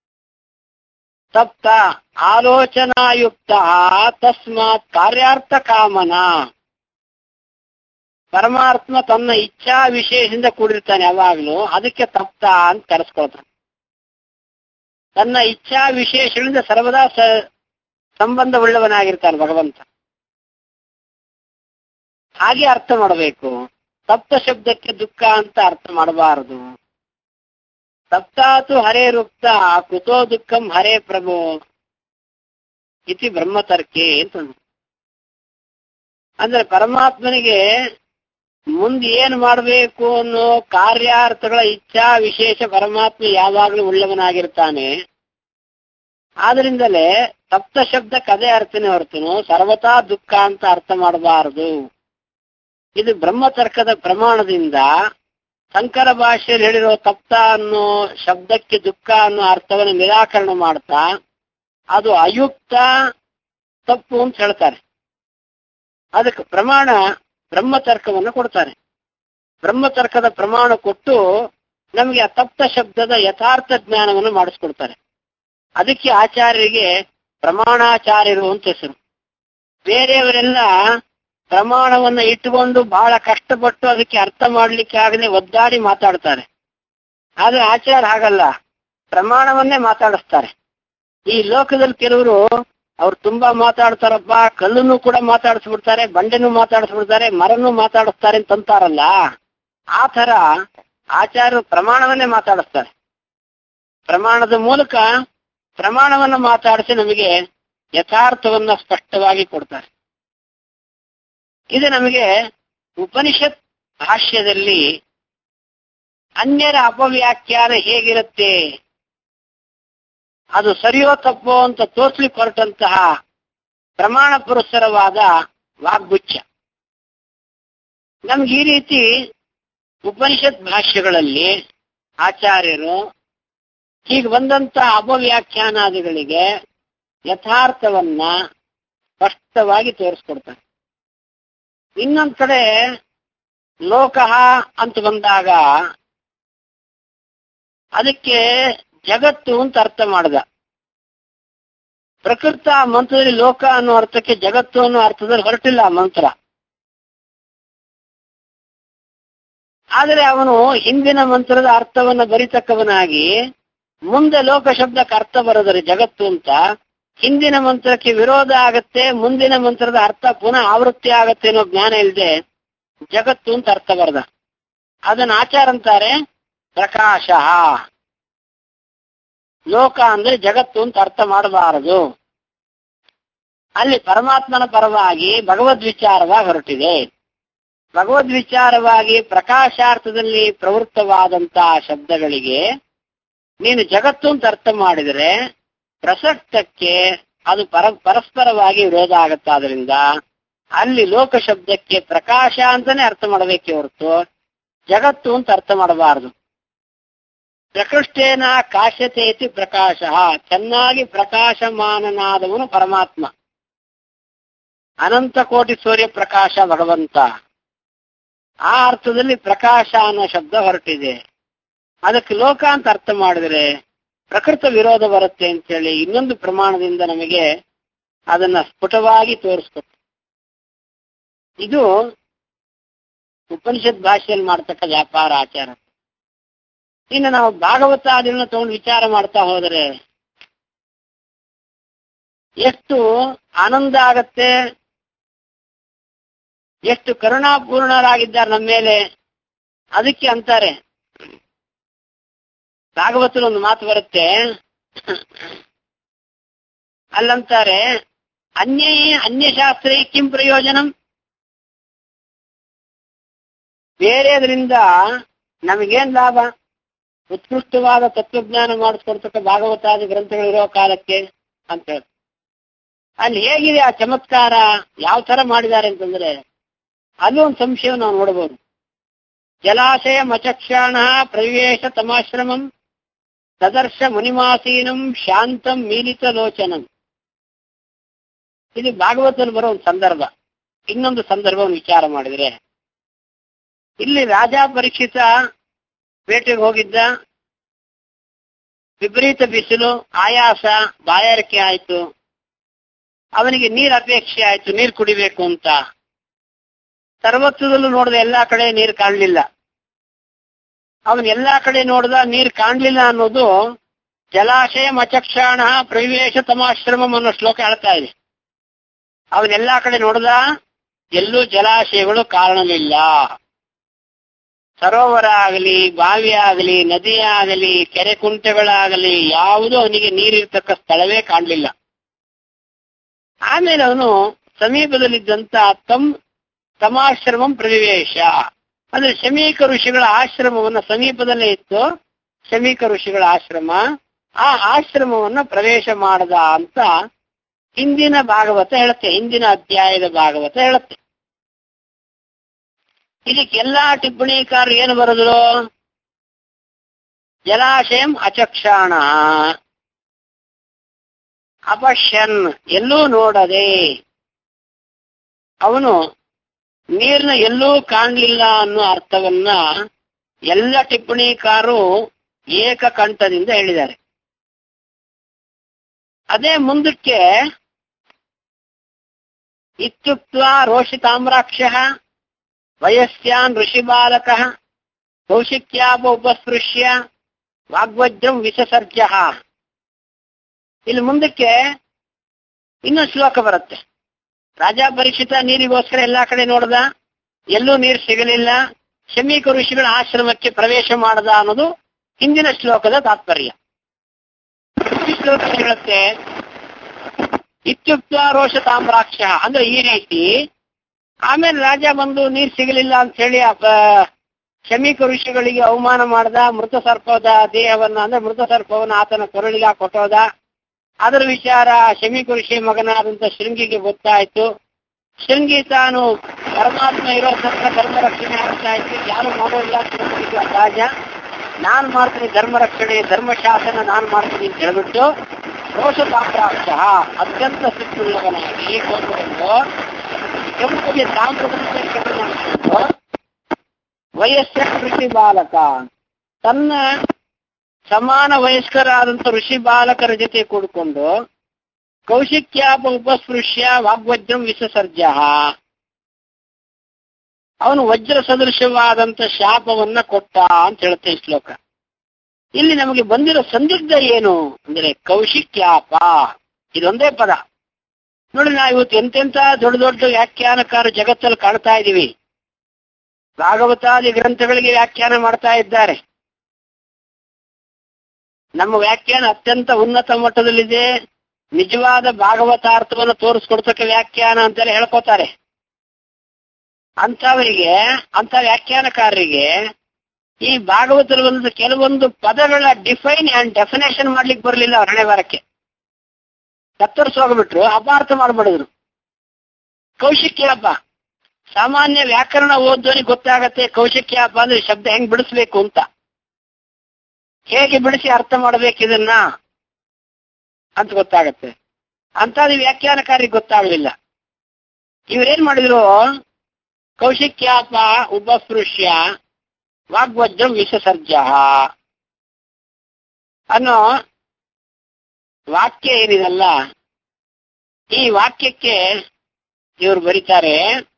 ತಪ್ತ ಆಲೋಚನಾಯುಕ್ತ ತಸ್ಮಾತ್ ಕಾರ್ಯಾರ್ಥ ಕಾಮನ. ಪರಮಾತ್ಮ ತನ್ನ ಇಚ್ಛಾ ವಿಶೇಷದಿಂದ ಕೂಡಿರ್ತಾನೆ ಯಾವಾಗ್ಲೂ, ಅದಕ್ಕೆ ತಪ್ತ ಅಂತ ಕರೆಸ್ಕೊಳ್ತಾನೆ. ತನ್ನ ಇಚ್ಛಾ ವಿಶೇಷಗಳಿಂದ ಸರ್ವದಾ ಸಂಬಂಧವುಳ್ಳವನಾಗಿರ್ತಾನೆ ಭಗವಂತ. ಹಾಗೆ ಅರ್ಥ ಮಾಡಬೇಕು. ತಪ್ತ ಶಬ್ದಕ್ಕೆ ದುಃಖ ಅಂತ ಅರ್ಥ ಮಾಡಬಾರದು. ತಪ್ತಾತು ಹರೇ ರುಕ್ತ ಕುತೋ ದುಃಖಂ ಹರೇ ಪ್ರಭು ಇತಿ ಬ್ರಹ್ಮತರ್ಕೆ ಅಂತಂದ್ರು. ಅಂದ್ರೆ ಪರಮಾತ್ಮನಿಗೆ ಮುಂದೆ ಏನ್ ಮಾಡಬೇಕು ಅನ್ನೋ ಕಾರ್ಯಾರ್ಥಗಳ ಇಚ್ಛಾ ವಿಶೇಷ ಪರಮಾತ್ಮ ಯಾವಾಗಲೂ ಉಳ್ಳವನಾಗಿರ್ತಾನೆ. ಆದ್ರಿಂದಲೇ ತಪ್ತ ಶಬ್ದಕ್ಕೆ ಅದೇ ಅರ್ಥನೇ ಹೊರತುನು ಸರ್ವತಾ ದುಃಖ ಅಂತ ಅರ್ಥ ಮಾಡಬಾರದು. ಇದು ಬ್ರಹ್ಮತರ್ಕದ ಪ್ರಮಾಣದಿಂದ ಸಂಕರ ಭಾಷೆಯಲ್ಲಿ ಹೇಳಿರೋ ತಪ್ತ ಅನ್ನೋ ಶಬ್ದಕ್ಕೆ ದುಃಖ ಅನ್ನೋ ಅರ್ಥವನ್ನು ನಿರಾಕರಣೆ ಮಾಡ್ತಾ ಅದು ಅಯುಕ್ತ ತಪ್ಪು ಅಂತ ಹೇಳ್ತಾರೆ. ಅದಕ್ಕೆ ಪ್ರಮಾಣ ಬ್ರಹ್ಮತರ್ಕವನ್ನು ಕೊಡ್ತಾರೆ. ಬ್ರಹ್ಮತರ್ಕದ ಪ್ರಮಾಣ ಕೊಟ್ಟು ನಮಗೆ ಆ ತಪ್ತ ಶಬ್ದದ ಯಥಾರ್ಥ ಜ್ಞಾನವನ್ನು ಮಾಡಿಸ್ಕೊಡ್ತಾರೆ. ಅದಕ್ಕೆ ಆಚಾರ್ಯರಿಗೆ ಪ್ರಮಾಣಾಚಾರ್ಯರು ಅಂತ ಹೆಸರು. ಬೇರೆಯವರೆಲ್ಲ ಪ್ರಮಾಣವನ್ನ ಇಟ್ಟುಕೊಂಡು ಬಹಳ ಕಷ್ಟಪಟ್ಟು ಅದಕ್ಕೆ ಅರ್ಥ ಮಾಡ್ಲಿಕ್ಕೆ ಆಗದೆ ಒದ್ದಾಡಿ ಮಾತಾಡ್ತಾರೆ. ಆದ್ರೆ ಆಚಾರ್ಯ ಹಾಗಲ್ಲ, ಪ್ರಮಾಣವನ್ನೇ ಮಾತಾಡಿಸ್ತಾರೆ. ಈ ಲೋಕದಲ್ಲಿ ಕೆಲವರು ಅವ್ರು ತುಂಬಾ ಮಾತಾಡ್ತಾರಪ್ಪ, ಕಲ್ಲನ್ನು ಕೂಡ ಮಾತಾಡಿಸ್ಬಿಡ್ತಾರೆ, ಬಂಡೆನೂ ಮಾತಾಡಿಸ್ಬಿಡ್ತಾರೆ, ಮರನೂ ಮಾತಾಡಿಸ್ತಾರೆ ಅಂತಂತಾರಲ್ಲ, ಆ ತರ ಆಚಾರ್ಯರು ಪ್ರಮಾಣವನ್ನೇ ಮಾತಾಡಿಸ್ತಾರೆ. ಪ್ರಮಾಣದ ಮೂಲಕ ಪ್ರಮಾಣವನ್ನ ಮಾತಾಡಿಸಿ ನಮಗೆ ಯಥಾರ್ಥವನ್ನ ಸ್ಪಷ್ಟವಾಗಿ ಕೊಡ್ತಾರೆ. ಇದು ನಮಗೆ ಉಪನಿಷತ್ ಭಾಷ್ಯದಲ್ಲಿ ಅನ್ಯರ ಅಪವ್ಯಾಖ್ಯಾನ ಹೇಗಿರುತ್ತೆ, ಅದು ಸರಿಯೋ ತಪ್ಪೋ ಅಂತ ತೋರ್ಸ್ಲಿಕ್ಕೆ ಹೊರಟಂತಹ ಪ್ರಮಾಣ ಪುರಸ್ಸರವಾದ ವಾಗ್ಗುಚ್ಛ. ನಮ್ಗೆ ಈ ರೀತಿ ಉಪನಿಷತ್ ಭಾಷ್ಯಗಳಲ್ಲಿ ಆಚಾರ್ಯರು ಹೀಗೆ ಬಂದಂತ ಅಪವ್ಯಾಖ್ಯಾನಾದಿಗಳಿಗೆ ಯಥಾರ್ಥವನ್ನ ಸ್ಪಷ್ಟವಾಗಿ ತೋರಿಸ್ಕೊಡ್ತಾರೆ. ಇನ್ನೊಂದ್ ಕಡೆ ಲೋಕಃ ಅಂತ ಬಂದಾಗ ಅದಕ್ಕೆ ಜಗತ್ತು ಅಂತ ಅರ್ಥ ಮಾಡ್ದ. ಪ್ರಕೃತ ಮಂತ್ರದಲ್ಲಿ ಲೋಕ ಅನ್ನೋ ಅರ್ಥಕ್ಕೆ ಜಗತ್ತು ಅನ್ನೋ ಅರ್ಥದಲ್ಲಿ ಹೊರಟಿಲ್ಲ ಆ ಮಂತ್ರ. ಆದರೆ ಅವನು ಹಿಂದಿನ ಮಂತ್ರದ ಅರ್ಥವನ್ನ ಬರಿತಕ್ಕವನಾಗಿ ಮುಂದೆ ಲೋಕ ಶಬ್ದಕ್ಕೆ ಅರ್ಥ ಬರೋದರೆ ಜಗತ್ತು ಅಂತ, ಹಿಂದಿನ ಮಂತ್ರಕ್ಕೆ ವಿರೋಧ ಆಗತ್ತೆ, ಮುಂದಿನ ಮಂತ್ರದ ಅರ್ಥ ಪುನಃ ಆವೃತ್ತಿ ಆಗತ್ತೆ ಅನ್ನೋ ಜ್ಞಾನ ಇಲ್ಲದೆ ಜಗತ್ತು ಅಂತ ಅರ್ಥ ಬರದ. ಅದನ್ನ ಆಚಾರ ಅಂತಾರೆ ಪ್ರಕಾಶ. ಲೋಕ ಅಂದ್ರೆ ಜಗತ್ತು ಅಂತ ಅರ್ಥ ಮಾಡಬಾರದು. ಅಲ್ಲಿ ಪರಮಾತ್ಮನ ಪರವಾಗಿ ಭಗವದ್ವಿಚಾರವಾಗಿ ಹೊರಟಿದೆ. ಭಗವದ್ವಿಚಾರವಾಗಿ ಪ್ರಕಾಶಾರ್ಥದಲ್ಲಿ ಪ್ರವೃತ್ತವಾದಂತಹ ಶಬ್ದಗಳಿಗೆ ನೀನು ಜಗತ್ತು ಅಂತ ಅರ್ಥ ಮಾಡಿದರೆ ಪ್ರಸಕ್ತಕ್ಕೆ ಅದು ಪರಸ್ಪರವಾಗಿ ವಿರೋಧ ಆಗತ್ತಾದ್ರಿಂದ ಅಲ್ಲಿ ಲೋಕ ಶಬ್ದಕ್ಕೆ ಪ್ರಕಾಶ ಅಂತಾನೆ ಅರ್ಥ ಮಾಡಬೇಕೆ ಹೊರತು ಜಗತ್ತು ಅಂತ ಅರ್ಥ ಮಾಡಬಾರದು. ಪ್ರಕೃಷ್ಟೇನ ಕಾಶ್ಯತೇತಿ ಪ್ರಕಾಶ, ಚೆನ್ನಾಗಿ ಪ್ರಕಾಶಮಾನನಾದವನು ಪರಮಾತ್ಮ. ಅನಂತ ಕೋಟಿ ಸೂರ್ಯ ಪ್ರಕಾಶ ಭಗವಂತ. ಆ ಅರ್ಥದಲ್ಲಿ ಪ್ರಕಾಶ ಅನ್ನೋ ಶಬ್ದ ಹೊರಟಿದೆ. ಅದಕ್ಕೆ ಲೋಕ ಅಂತ ಅರ್ಥ ಮಾಡಿದ್ರೆ ಪ್ರಕೃತ ವಿರೋಧ ಬರುತ್ತೆ ಅಂತೇಳಿ ಇನ್ನೊಂದು ಪ್ರಮಾಣದಿಂದ ನಮಗೆ ಅದನ್ನ ಸ್ಫುಟವಾಗಿ ತೋರಿಸ್ಕೊಟ್ಟು. ಇದು ಉಪನಿಷತ್ ಭಾಷೆಯಲ್ಲಿ ಮಾಡ್ತಕ್ಕ ವ್ಯಾಪಾರ ಆಚಾರ. ಇನ್ನು ನಾವು ಭಾಗವತಾದಿಗಳನ್ನ ತಗೊಂಡು ವಿಚಾರ ಮಾಡ್ತಾ ಹೋದರೆ ಎಷ್ಟು ಆನಂದ ಆಗತ್ತೆ, ಎಷ್ಟು ಕರುಣಾಪೂರ್ಣರಾಗಿದ್ದಾರೆ ನಮ್ಮ ಮೇಲೆ. ಅದಕ್ಕೆ ಅಂತಾರೆ, ಭಾಗವತರು ಒಂದು ಮಾತು ಬರುತ್ತೆ, ಅಲ್ಲಂತಾರೆ ಅನ್ಯಶಾಸ್ತ್ರೇ ಕಿಂ ಪ್ರಯೋಜನಂ. ಬೇರೆದ್ರಿಂದ ನಮಗೇನ್ ಲಾಭ? ಉತ್ಕೃಷ್ಟವಾದ ತತ್ವಜ್ಞಾನ ಮಾಡಿಸ್ಕೊಡ್ತಕ್ಕ ಭಾಗವತಾದಿ ಗ್ರಂಥಗಳಿರೋ ಕಾಲಕ್ಕೆ ಅಂತ ಹೇಳಿ. ಅಲ್ಲಿ ಹೇಗಿದೆ ಆ ಚಮತ್ಕಾರ, ಯಾವ ತರ ಮಾಡಿದ್ದಾರೆ ಅಂತಂದ್ರೆ, ಅಲ್ಲೂ ಒಂದು ಸಂಶಯ ನಾವು ನೋಡಬಹುದು. ಜಲಾಶಯ ಮಚಕ್ಷಾಣ ಪ್ರವೇಶ ತಮಾಶ್ರಮಂ ತದರ್ಶ ಮುನಿಮಾಸೀನಂ ಶಾಂತಂ ಮೀಲಿತ ಲೋಚನಂ. ಇದು ಭಾಗವತದಲ್ಲಿ ಬರೋ ಒಂದು ಸಂದರ್ಭ. ಇನ್ನೊಂದು ಸಂದರ್ಭವನ್ನು ವಿಚಾರ ಮಾಡಿದ್ರೆ, ಇಲ್ಲಿ ರಾಜ ಪರೀಕ್ಷಿತ ಬೇಟೆಗೆ ಹೋಗಿದ್ದ, ವಿಪರೀತ ಬಿಸಿಲು, ಆಯಾಸ, ಬಾಯಾರಿಕೆ ಆಯ್ತು, ಅವನಿಗೆ ನೀರ್ ಅಪೇಕ್ಷೆ ಆಯ್ತು, ನೀರು ಕುಡಿಬೇಕು ಅಂತ. ಸರ್ವತ್ರದಲ್ಲೂ ನೋಡಿದ ಎಲ್ಲಾ ಕಡೆ ನೀರು ಕಾಣಲಿಲ್ಲ. ಅವನ್ ಎಲ್ಲಾ ಕಡೆ ನೋಡ್ದ, ನೀರು ಕಾಣಲಿಲ್ಲ ಅನ್ನೋದು ಜಲಾಶಯ ಮಚಕ್ಷಾಣ ಪ್ರವೇಶ ತಮಾಶ್ರಮಂ ಅನ್ನೋ ಶ್ಲೋಕ ಹೇಳ್ತಾ ಇದೆ. ಅವನೆಲ್ಲಾ ಕಡೆ ನೋಡ್ದ, ಎಲ್ಲೂ ಜಲಾಶಯಗಳು ಕಾಣಲಿಲ್ಲ. ಸರೋವರ ಆಗಲಿ, ಬಾವಿ ಆಗಲಿ, ನದಿ ಆಗಲಿ, ಕೆರೆ ಕುಂಟೆಗಳಾಗಲಿ, ಯಾವುದೂ ಅವನಿಗೆ ನೀರಿರ್ತಕ್ಕ ಸ್ಥಳವೇ ಕಾಣಲಿಲ್ಲ. ಆಮೇಲೆ ಅವನು ಸಮೀಪದಲ್ಲಿದ್ದಂತ ತಮಾಶ್ರಮಂ ಪ್ರವೇಶ, ಅಂದ್ರೆ ಶಮೀಕ ಋಷಿಗಳ ಆಶ್ರಮವನ್ನ ಸಮೀಪದಲ್ಲೇ ಇತ್ತು, ಶಮೀಕ ಋಷಿಗಳ ಆಶ್ರಮ, ಆ ಆಶ್ರಮವನ್ನ ಪ್ರವೇಶ ಮಾಡದ ಅಂತ ಹಿಂದಿನ ಭಾಗವತ ಹೇಳುತ್ತೆ, ಹಿಂದಿನ ಅಧ್ಯಾಯದ ಭಾಗವತ ಹೇಳುತ್ತೆ. ಇದಕ್ಕೆಲ್ಲಾ ಟಿಪ್ಪಣಿಕಾರರು ಏನು ಬರೆದ್ರು? ಜಲಾಶಯಂ ಅಚಕ್ಷಾಣ ಅಪಶ್ಯನ್, ಎಲ್ಲೂ ನೋಡದೆ, ಅವನು ನೀರ್ನ ಎಲ್ಲೂ ಕಾಣಲಿಲ್ಲ ಅನ್ನೋ ಅರ್ಥವನ್ನ ಎಲ್ಲ ಟಿಪ್ಪಣಿಕಾರರು ಏಕಕಂಠದಿಂದ ಹೇಳಿದ್ದಾರೆ. ಅದೇ ಮುಂದಕ್ಕೆ ಇತ್ಯುಕ್ತ್ವಾ ರೋಷಿತಾಮ್ರಾಕ್ಷಃ ವಯಸ್ಯಾನ್ ಋಷಿಬಾಲಕಃ ಕೌಶಿಕ್ಯಾಪ ಉಪಸ್ಪೃಶ್ಯ ವಾಗ್ವಜ್ರಂ ವಿಸಸರ್ಜಃ. ಇಲ್ಲಿ ಮುಂದಕ್ಕೆ ಇನ್ನೊಂದು ಶ್ಲೋಕ ಬರುತ್ತೆ. ರಾಜ ಪರೀಕ್ಷಿತ ನೀರಿಗೋಸ್ಕರ ಎಲ್ಲಾ ಕಡೆ ನೋಡ್ದ, ಎಲ್ಲೂ ನೀರು ಸಿಗಲಿಲ್ಲ, ಶಮೀಕ ಋಷಿಗಳ ಆಶ್ರಮಕ್ಕೆ ಪ್ರವೇಶ ಮಾಡದ ಅನ್ನೋದು ಹಿಂದಿನ ಶ್ಲೋಕದ ತಾತ್ಪರ್ಯ. ಈ ಶ್ಲೋಕ ಹೇಳುತ್ತೆ ಇತ್ಯುಕ್ತ ರೋಷ ತಾಮ್ರಾಕ್ಷ, ಅಂದ್ರೆ ಈ ರೀತಿ. ಆಮೇಲೆ ರಾಜ ಬಂದು ನೀರು ಸಿಗಲಿಲ್ಲ ಅಂತ ಹೇಳಿ ಶಮೀಕ ಋಷಿಗಳಿಗೆ ಅವಮಾನ ಮಾಡದ, ಮೃತ ಸರ್ಪದ ದೇಹವನ್ನ, ಅಂದ್ರೆ ಮೃತ ಸರ್ಪವನ್ನ ಆತನ ಕೊರಳಿಗೆ ಕೊಟ್ಟೋದ. ಅದರ ವಿಚಾರ ಶಮೀಕ ಋಷಿ ಮಗನಾದಂತ ಶೃಂಗಿಗೆ ಗೊತ್ತಾಯ್ತು. ಶೃಂಗಿ ತಾನು ಪರಮಾತ್ಮ ಇರೋ ಧರ್ಮ ರಕ್ಷಣೆ ಆಗ್ತಾ ಇತ್ತು, ಯಾರು ಮಾಡೋಲ್ಲ ರಾಜ, ನಾನ್ ಮಾಡ್ತೀನಿ ಧರ್ಮ ರಕ್ಷಣೆ, ಧರ್ಮ ಶಾಸನ ನಾನ್ ಮಾಡ್ತೀನಿ ಅಂತ ಹೇಳ್ಬಿಟ್ಟು ರೋಷ ತಾಮ್ರಾಕ್ಷ ಅತ್ಯಂತ ಸಿಟ್ಟುಳ್ಳವನಾಗಿ ಕೊಂಡುಕೊಂಡು ಕೆಂಪಿಗೆ ತಾಮ್ರದಂತೆ ಕೆಟ್ಟು ಮಾಡಿಕೊಂಡು ವಯಸ್ಸ ಋಷಿ ಬಾಲಕ, ತನ್ನ ಸಮಾನ ವಯಸ್ಕರಾದಂತ ಋಷಿ ಬಾಲಕರ ಜೊತೆ ಕೂಡಿಕೊಂಡು ಕೌಶಿಕ್ಯಾಪ ಉಪಸ್ಪೃಶ್ಯ ವಾಗ್ವಜ್ರಂ ವಿಸಸರ್ಜ, ಅವನು ವಜ್ರ ಸದೃಶವಾದಂತ ಶಾಪವನ್ನ ಕೊಟ್ಟ ಅಂತ ಹೇಳುತ್ತೆ ಈ ಶ್ಲೋಕ. ಇಲ್ಲಿ ನಮಗೆ ಬಂದಿರೋ ಸಂದಿಗ್ಧ ಏನು ಅಂದ್ರೆ ಕೌಶಿಕ್ಯಾಪ, ಇದೊಂದೇ ಪದ. ನೋಡಿ, ನಾವು ಇವತ್ತು ಎಂತೆಂತ ದೊಡ್ಡ ದೊಡ್ಡ ವ್ಯಾಖ್ಯಾನಕಾರ ಜಗತ್ತಲ್ಲಿ ಕಾಣ್ತಾ ಇದೀವಿ. ಭಾಗವತಾದಿ ಗ್ರಂಥಗಳಿಗೆ ವ್ಯಾಖ್ಯಾನ ಮಾಡ್ತಾ ಇದ್ದಾರೆ. ನಮ್ಮ ವ್ಯಾಖ್ಯಾನ ಅತ್ಯಂತ ಉನ್ನತ ಮಟ್ಟದಲ್ಲಿದೆ, ನಿಜವಾದ ಭಾಗವತಾರ್ಥವನ್ನು ತೋರಿಸ್ಕೊಡ್ತಕ್ಕ ವ್ಯಾಖ್ಯಾನ ಅಂತೆಲ್ಲ ಹೇಳ್ಕೊತಾರೆ. ಅಂತವರಿಗೆ, ಅಂತ ವ್ಯಾಖ್ಯಾನಕಾರರಿಗೆ ಈ ಭಾಗವತದಲ್ಲಿ ಒಂದು ಕೆಲವೊಂದು ಪದಗಳ ಡಿಫೈನ್ ಅಂಡ್ ಡೆಫಿನೇಷನ್ ಮಾಡ್ಲಿಕ್ಕೆ ಬರಲಿಲ್ಲ. ಅವ್ರ ಹಣೆ ಬಾರಕ್ಕೆ ಕತ್ತರಿಸಿ ಹೋಗ್ಬಿಟ್ರು, ಅಪಾರ್ಥ ಮಾಡ್ಬಿಡಿದ್ರು. ಕೌಶಿಕ್ಯಾಪ, ಸಾಮಾನ್ಯ ವ್ಯಾಕರಣ ಓದೋರಿಗೆ ಗೊತ್ತಾಗತ್ತೆ ಕೌಶಿಕ್ಯಾಪ ಅಂದ್ರೆ ಶಬ್ದ ಹೆಂಗ್ ಬಿಡಿಸ್ಬೇಕು ಅಂತ, ಹೇಗೆ ಬಿಡಿಸಿ ಅರ್ಥ ಮಾಡ್ಬೇಕು ಇದನ್ನ ಅಂತ ಗೊತ್ತಾಗತ್ತೆ. ಅಂತದ್ದು ವ್ಯಾಖ್ಯಾನಕಾರಿಗೆ ಗೊತ್ತಾಗ್ಲಿಲ್ಲ. ಇವ್ರೇನ್ ಮಾಡಿದ್ರು, ಕೌಶಿಕ್ಯಾಪ ಉಪಸ್ಪೃಶ್ಯ ವಾಗ್ವಜ್ರಂ ವಿಸಸರ್ಜ ಅನ್ನೋ ವಾಕ್ಯ ಏನಿದಲ್ಲ, ಈ ವಾಕ್ಯಕ್ಕೆ ಇವರು ಬರೀತಾರೆ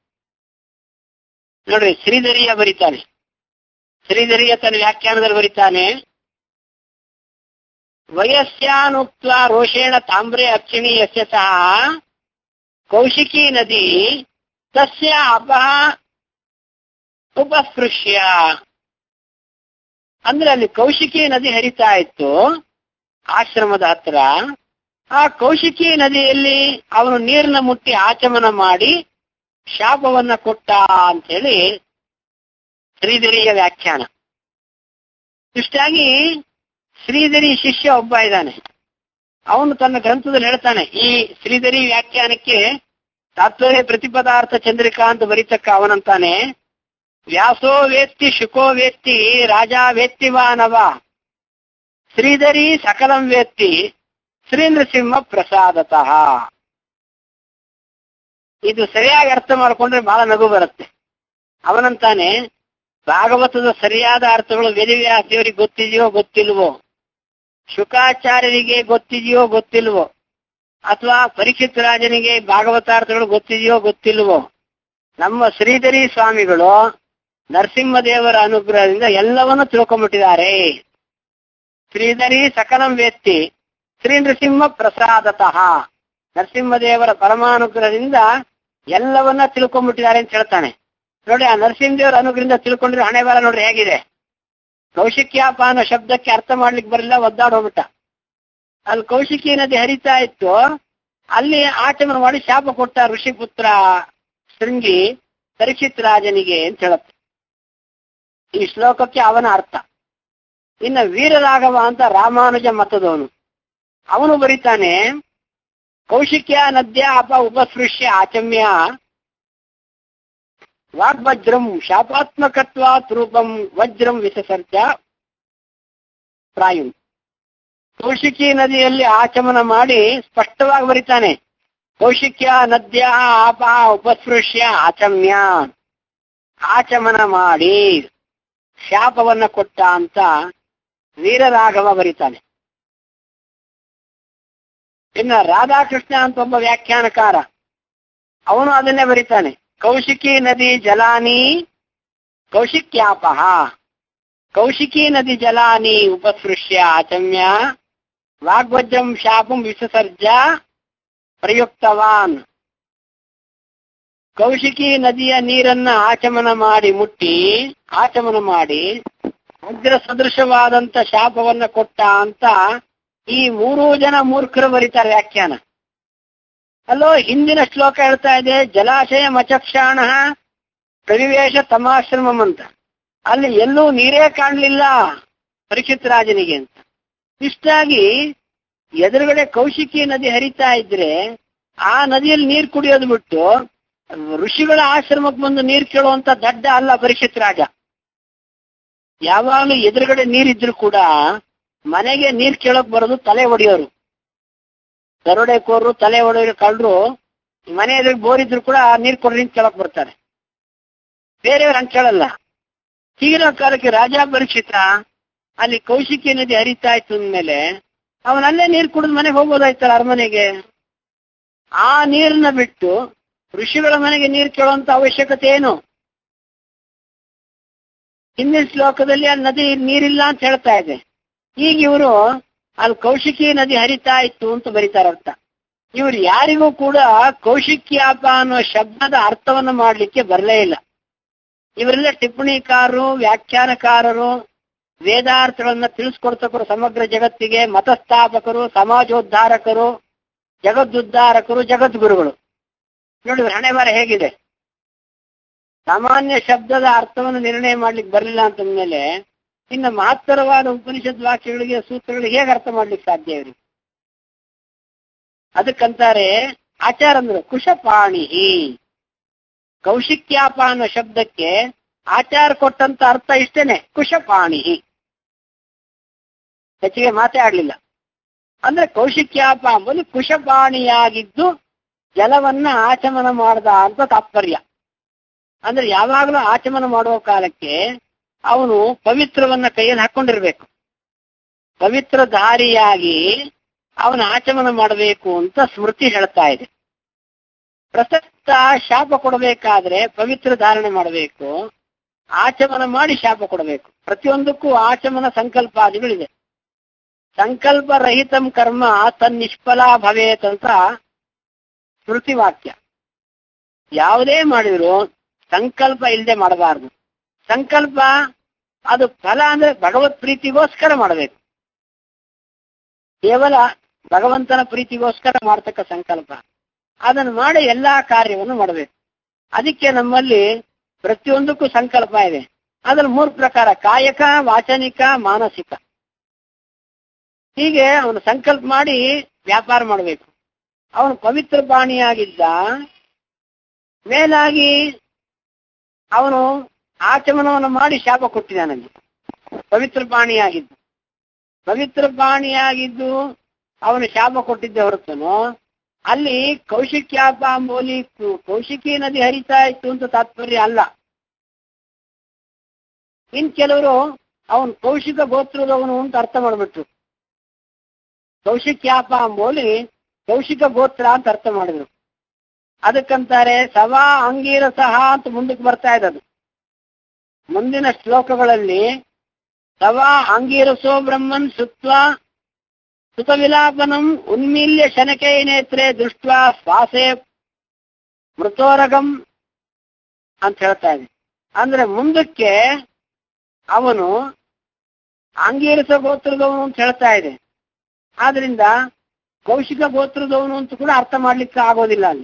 ನೋಡ್ರಿ, ಶ್ರೀಧರಿಯ ಬರೀತಾನೆ. ಶ್ರೀಧರಿಯ ತನ್ನ ವ್ಯಾಖ್ಯಾನದಲ್ಲಿ ಬರೀತಾನೆ, ವಯಸ್ಯಾನುಕ್ತ ರೋಷೇಣ ತಾಮ್ರೇ ಅಕ್ಷಿಣಿ ಯಸ್ಯ ಸಹ ಕೌಶಿಕಿ ನದಿ ತಸ್ಯ ಅಪಹ ಉಪಸ್ಪೃಶ್ಯ. ಅಂದ್ರೆ ಅಲ್ಲಿ ಕೌಶಿಕಿ ನದಿ ಹರಿತಾ ಇತ್ತು ಆಶ್ರಮದ ಹತ್ರ. ಆ ಕೌಶಿಕಿ ನದಿಯಲ್ಲಿ ಅವನು ನೀರನ್ನ ಮುಟ್ಟಿ ಆಚಮನ ಮಾಡಿ ಶಾಪವನ್ನ ಕೊಟ್ಟ ಅಂತ ಹೇಳಿ ಶ್ರೀಧರಿಯ ವ್ಯಾಖ್ಯಾನ. ಇಷ್ಟಾಗಿ ಶ್ರೀಧರಿ ಶಿಷ್ಯ ಒಬ್ಬ ಇದ್ದಾನೆ. ಅವನು ತನ್ನ ಗ್ರಂಥದಲ್ಲಿ ಹೇಳ್ತಾನೆ, ಈ ಶ್ರೀಧರಿ ವ್ಯಾಖ್ಯಾನಕ್ಕೆ ತಾತ್ಪರ್ಯ ಪ್ರತಿಪದಾರ್ಥ ಚಂದ್ರಿಕಾ ಅಂತ ಬರೀತಕ್ಕ ಅವನಂತಾನೆ, ವ್ಯಾಸೋ ವೇತ್ತಿ ಶುಕೋ ವೇತ್ತಿ ರಾಜ ವೇತ್ತಿ ವಾನವ ಶ್ರೀಧರಿ ಸಕಲಂ ವೇತ್ತಿ ಶ್ರೀ ನೃಸಿಂಹ ಪ್ರಸಾದತಃ. ಇದು ಸರಿಯಾಗಿ ಅರ್ಥ ಮಾಡಿಕೊಂಡ್ರೆ ಬಹಳ ನಗು ಬರುತ್ತೆ. ಅವನಂತಾನೆ, ಭಾಗವತದ ಸರಿಯಾದ ಅರ್ಥಗಳು ವೇದವ್ಯಾಸದೇವರಿಗೆ ಗೊತ್ತಿದೆಯೋ ಗೊತ್ತಿಲ್ವೋ, ಶುಕಾಚಾರ್ಯರಿಗೆ ಗೊತ್ತಿದೆಯೋ ಗೊತ್ತಿಲ್ವೋ, ಅಥವಾ ಪರೀಕ್ಷಿತ್ ರಾಜನಿಗೆ ಭಾಗವತಾರ್ಥಗಳು ಗೊತ್ತಿದೆಯೋ ಗೊತ್ತಿಲ್ವೋ, ನಮ್ಮ ಶ್ರೀಧರಿ ಸ್ವಾಮಿಗಳು ನರಸಿಂಹದೇವರ ಅನುಗ್ರಹದಿಂದ ಎಲ್ಲವನ್ನೂ ತಿಳ್ಕೊಂಡ್ಬಿಟ್ಟಿದ್ದಾರೆ. ಶ್ರೀಧರಿ ಸಕಲಂ ವೇತ್ತಿ ಶ್ರೀ ನೃಸಿಂಹ ಪ್ರಸಾದತಃ. ನರಸಿಂಹದೇವರ ಪರಮಾನುಗ್ರಹದಿಂದ ಎಲ್ಲವನ್ನ ತಿಳ್ಕೊಂಡ್ಬಿಟ್ಟಿದ್ದಾರೆ ಅಂತ ಹೇಳ್ತಾನೆ. ನೋಡಿ, ಆ ನರಸಿಂಹದೇವರ ಅನುಗ್ರಹದಿಂದ ತಿಳ್ಕೊಂಡ್ರೆ ಹಣೆ ಬರ ನೋಡ್ರಿ ಹೇಗಿದೆ. ಕೌಶಿಕ್ಯಾಪ ಅನ್ನೋ ಶಬ್ದಕ್ಕೆ ಅರ್ಥ ಮಾಡ್ಲಿಕ್ಕೆ ಬರಲಿಲ್ಲ, ಒದ್ದಾಡ್ ಹೋಗ್ಬಿಟ್ಟ. ಅಲ್ಲಿ ಕೌಶಿಕಿ ನದಿ ಹರಿತಾ ಇತ್ತು, ಅಲ್ಲಿ ಆಚಮನ ಮಾಡಿ ಶಾಪ ಕೊಟ್ಟ ಋಷಿಪುತ್ರ ಶೃಂಗಿ ಪರೀಕ್ಷಿತ್ ರಾಜನಿಗೆ ಅಂತ ಹೇಳುತ್ತೆ ಈ ಶ್ಲೋಕಕ್ಕೆ ಅವನ ಅರ್ಥ. ಇನ್ನ ವೀರರಾಘವ ಅಂತ ರಾಮಾನುಜ ಮತದವನು, ಅವನು ಬರೀತಾನೆ, ಕೌಶಿಕ್ಯ ನದ್ಯ ಅಪ ಉಪಸ್ಪೃಶ್ಯ ಆಚಮ್ಯ ವಾಗ್ವಜ್ರಂ ಶಾಪಾತ್ಮಕತ್ವಾತ್ ರೂಪಂ ವಜ್ರಂ ವಿಸರ್ಜ ಪ್ರಾಯು. ಕೌಶಿಕಿ ನದಿಯಲ್ಲಿ ಆಚಮನ ಮಾಡಿ ಸ್ಪಷ್ಟವಾಗಿ ಬರೀತಾನೆ, ಕೌಶಿಕ್ಯ ನದ್ಯ ಆಪ ಉಪಸ್ಪೃಶ್ಯ ಆಚಮ್ಯ, ಆಚಮನ ಮಾಡಿ ಶಾಪವನ್ನ ಕೊಟ್ಟ ಅಂತ ವೀರರಾಘವ ಬರೀತಾನೆ. ಇನ್ನ ರಾಧಾಕೃಷ್ಣ ಅಂತ ಒಬ್ಬ ವ್ಯಾಖ್ಯಾನಕಾರ, ಅವನು ಅದನ್ನೇ ಬರೀತಾನೆ, ಕೌಶಿಕಿ ನದಿ ಜಲಾನಿ ಕೌಶಿಕ್ಯಾಪಹ, ಕೌಶಿಕಿ ನದಿ ಜಲಾನಿ ಉಪಸ್ಪೃಶ್ಯ ಆಚಮ್ಯ ವಾಗ್ವಜ್ರಂ ಶಾಪಂ ವಿಸರ್ಜ ಪ್ರಯುಕ್ತವಾನ್. ಕೌಶಿಕಿ ನದಿಯ ನೀರನ್ನ ಆಚಮನ ಮಾಡಿ ಮುಟ್ಟಿ ಆಚಮನ ಮಾಡಿ ವಜ್ರ ಸದೃಶವಾದಂತ ಶಾಪವನ್ನ ಕೊಟ್ಟ ಅಂತ ಈ 3 ಜನ ಮೂರ್ಖರು ಬರೀತಾರೆ ವ್ಯಾಖ್ಯಾನ. ಅಲ್ಲೋ ಹಿಂದಿನ ಶ್ಲೋಕ ಹೇಳ್ತಾ ಇದೆ, ಜಲಾಶಯ ಮಚಕ್ಷಾಣ ಪ್ರವಿವೇಶ ತಮಾಶ್ರಮಂ ಅಂತ. ಅಲ್ಲಿ ಎಲ್ಲೂ ನೀರೇ ಕಾಣಲಿಲ್ಲ ಪರೀಕ್ಷಿತ್ ರಾಜನಿಗೆ ಅಂತ. ಇಷ್ಟಾಗಿ ಎದುರುಗಡೆ ಕೌಶಿಕಿ ನದಿ ಹರಿತಾ ಇದ್ರೆ ಆ ನದಿಯಲ್ಲಿ ನೀರು ಕುಡಿಯೋದು ಬಿಟ್ಟು ಋಷಿಗಳ ಆಶ್ರಮಕ್ಕೆ ಬಂದು ನೀರು ಕೇಳುವಂತ ದಡ್ಡ ಅಲ್ಲ ಪರೀಕ್ಷಿತ್ ರಾಜ. ಯಾವಾಗಲೂ ಎದುರುಗಡೆ ನೀರಿದ್ರು ಕೂಡ ಮನೆಗೆ ನೀರ್ ಕೇಳೋಕ್ ಬರೋದು ತಲೆ ಒಡೆಯೋರು, ದರೋಡೆಕೋರರು, ತಲೆ ಒಡೆಯೋರು, ಕಳ್ಳರು ಮನೆ ಎದುರು ಬೋರ್ ಇದ್ರು ಕೂಡ ನೀರ್ ಕೊಡ್ರಿ ಅಂತ ಕೇಳಕ್ ಬರ್ತಾರೆ. ಬೇರೆಯವ್ರು ಹಂಗೆ ಕೇಳಲ್ಲ. ಈಗಿನ ಕಾಲಕ್ಕೆ ರಾಜ ಪರೀಕ್ಷಿತ ಅಲ್ಲಿ ಕೌಶಿಕಿ ನದಿ ಹರಿತಾ ಇತ್ತು ಅಂದ್ಮೇಲೆ ಅವನಲ್ಲೇ ನೀರು ಕುಡಿದು ಮನೆಗೆ ಹೋಗ್ಬೋದಾಯ್ತಲ್ಲ ಅರಮನೆಗೆ. ಆ ನೀರನ್ನ ಬಿಟ್ಟು ಋಷಿಗಳ ಮನೆಗೆ ನೀರು ಕೇಳುವಂತ ಅವಶ್ಯಕತೆ ಏನು? ಹಿಂದಿನ ಶ್ಲೋಕದಲ್ಲಿ ಅಲ್ಲಿ ನದಿ ನೀರಿಲ್ಲ ಅಂತ ಹೇಳ್ತಾ ಇದೆ. ಈಗ ಇವರು ಅಲ್ಲಿ ಕೌಶಿಕಿ ನದಿ ಹರಿತಾ ಇತ್ತು ಅಂತ ಬರೀತಾರರ್ಥ. ಇವ್ರು ಯಾರಿಗೂ ಕೂಡ ಕೌಶಿಕ್ಯಾಪ ಅನ್ನೋ ಶಬ್ದದ ಅರ್ಥವನ್ನು ಮಾಡ್ಲಿಕ್ಕೆ ಬರಲೇ ಇಲ್ಲ. ಇವರೆಲ್ಲ ಟಿಪ್ಪಣಿಕಾರರು, ವ್ಯಾಖ್ಯಾನಕಾರರು, ವೇದಾರ್ಥಗಳನ್ನ ತಿಳಿಸ್ಕೊಡ್ತಕ್ಕರು ಸಮಗ್ರ ಜಗತ್ತಿಗೆ, ಮತಸ್ಥಾಪಕರು, ಸಮಾಜೋದ್ಧಾರಕರು, ಜಗದುದ್ಧಾರಕರು, ಜಗದ್ಗುರುಗಳು. ನೋಡಿ ಹಣೆ ಬರ ಹೇಗಿದೆ. ಸಾಮಾನ್ಯ ಶಬ್ದದ ಅರ್ಥವನ್ನು ನಿರ್ಣಯ ಮಾಡ್ಲಿಕ್ಕೆ ಬರಲಿಲ್ಲ ಅಂತಂದ್ಮೇಲೆ ಇನ್ನು ಮಹತ್ತರವಾದ ಉಪನಿಷತ್ ವಾಕ್ಯಗಳಿಗೆ, ಸೂತ್ರಗಳಿಗೆ ಹೇಗೆ ಅರ್ಥ ಮಾಡ್ಲಿಕ್ಕೆ ಸಾಧ್ಯ ಇವ್ರಿಗೆ? ಅದಕ್ಕಂತಾರೆ ಆಚಾರಂದ್ರು ಕುಶಪಾಣಿ. ಕೌಶಿಕ್ಯಾಪ ಅನ್ನೋ ಶಬ್ದಕ್ಕೆ ಆಚಾರ ಕೊಟ್ಟಂತ ಅರ್ಥ ಇಷ್ಟೇನೆ, ಕುಶಪಾಣಿ. ಹೆಚ್ಚಿಗೆ ಮಾತೇ ಆಡ್ಲಿಲ್ಲ. ಅಂದ್ರೆ ಕೌಶಿಕ್ಯಾಪ ಅಂಬುದು ಕುಶಪಾಣಿಯಾಗಿದ್ದು ಜಲವನ್ನ ಆಚಮನ ಮಾಡ್ದ ಅಂತ ತಾತ್ಪರ್ಯ. ಅಂದ್ರೆ ಯಾವಾಗಲೂ ಆಚಮನ ಮಾಡುವ ಕಾಲಕ್ಕೆ ಅವನು ಪವಿತ್ರವನ್ನ ಕೈಯಲ್ಲಿ ಹಾಕೊಂಡಿರ್ಬೇಕು. ಪವಿತ್ರ ಧಾರಿಯಾಗಿ ಅವನ ಆಚಮನ ಮಾಡಬೇಕು ಅಂತ ಸ್ಮೃತಿ ಹೇಳ್ತಾ ಇದೆ. ಪ್ರಸಕ್ತ ಶಾಪ ಕೊಡಬೇಕಾದ್ರೆ ಪವಿತ್ರ ಧಾರಣೆ ಮಾಡಬೇಕು, ಆಚಮನ ಮಾಡಿ ಶಾಪ ಕೊಡಬೇಕು. ಪ್ರತಿಯೊಂದಕ್ಕೂ ಆಚಮನ ಸಂಕಲ್ಪಾದಿಗಳಿದೆ. ಸಂಕಲ್ಪರಹಿತಂ ಕರ್ಮ ತನ್ನಿಷ್ಫಲ ಭವೇತ್ ಅಂತ ಸ್ಮೃತಿ ವಾಕ್ಯ. ಯಾವುದೇ ಮಾಡಿದ್ರು ಸಂಕಲ್ಪ ಇಲ್ಲದೆ ಮಾಡಬಾರ್ದು. ಸಂಕಲ್ಪ ಅದು ಫಲ ಅಂದ್ರೆ ಭಗವತ್ ಪ್ರೀತಿಗೋಸ್ಕರ ಮಾಡಬೇಕು. ಕೇವಲ ಭಗವಂತನ ಪ್ರೀತಿಗೋಸ್ಕರ ಮಾಡ್ತಕ್ಕ ಸಂಕಲ್ಪ, ಅದನ್ನು ಮಾಡಿ ಎಲ್ಲಾ ಕಾರ್ಯವನ್ನು ಮಾಡಬೇಕು. ಅದಕ್ಕೆ ನಮ್ಮಲ್ಲಿ ಪ್ರತಿಯೊಂದಕ್ಕೂ ಸಂಕಲ್ಪ ಇದೆ. ಅದ್ರಲ್ಲಿ 3 ಪ್ರಕಾರ: ಕಾಯಕ, ವಾಚನಿಕ, ಮಾನಸಿಕ. ಹೀಗೆ ಅವನು ಸಂಕಲ್ಪ ಮಾಡಿ ವ್ಯಾಪಾರ ಮಾಡಬೇಕು. ಅವನು ಪವಿತ್ರ ಪ್ರಾಣಿಯಾಗಿದ್ದ, ಮೇಲಾಗಿ ಅವನು ಆಚಮನವನ್ನು ಮಾಡಿ ಶಾಪ ಕೊಟ್ಟಿದ್ದಾನಲ್ಲಿ. ಪವಿತ್ರ ಪ್ರಾಣಿಯಾಗಿದ್ದು ಅವನು ಶಾಪ ಕೊಟ್ಟಿದ್ದೆ ಹೊರತನು ಅಲ್ಲಿ ಕೌಶಿಕ್ಯಾಪ ಅಂಬೋಲಿ ಕೌಶಿಕಿ ನದಿ ಹರಿತಾ ಇತ್ತು ಅಂತ ತಾತ್ಪರ್ಯ ಅಲ್ಲ. ಇನ್ ಕೆಲವರು ಅವನು ಕೌಶಿಕ ಗೋತ್ರದವನು ಅಂತ ಅರ್ಥ ಮಾಡ್ಬಿಟ್ರು. ಕೌಶಿಕ್ಯಾಪ ಅಂಬೋಲಿ ಕೌಶಿಕ ಗೋತ್ರ ಅಂತ ಅರ್ಥ ಮಾಡಿದ್ರು. ಅದಕ್ಕಂತಾರೆ ಸವಾ ಅಂಗೀರಸಹ ಅಂತ ಮುಂದಕ್ಕೆ ಬರ್ತಾ ಇದ್ದದು. ಮುಂದಿನ ಶ್ಲೋಕಗಳಲ್ಲಿ ಸವಾ ಅಂಗೀರಸೋ ಬ್ರಹ್ಮನ್ ಸುತವಿಲಾಪನಂ ಉನ್ಮೀಲ್ಯ ಶನಕೈ ನೇತ್ರೆ ದೃಷ್ಟ್ವಾ ಶ್ವಾಸೆ ಮೃತೋರಗಂ ಅಂತ ಹೇಳ್ತಾ ಇದೆ. ಅಂದ್ರೆ ಮುಂದಕ್ಕೆ ಅವನು ಅಂಗೀರಸ ಗೋತ್ರದವನು ಅಂತ ಹೇಳ್ತಾ ಇದೆ. ಆದ್ರಿಂದ ಕೌಶಿಕ ಗೋತ್ರದವನು ಅಂತ ಕೂಡ ಅರ್ಥ ಮಾಡ್ಲಿಕ್ಕೆ ಆಗೋದಿಲ್ಲ ಅಲ್ಲಿ.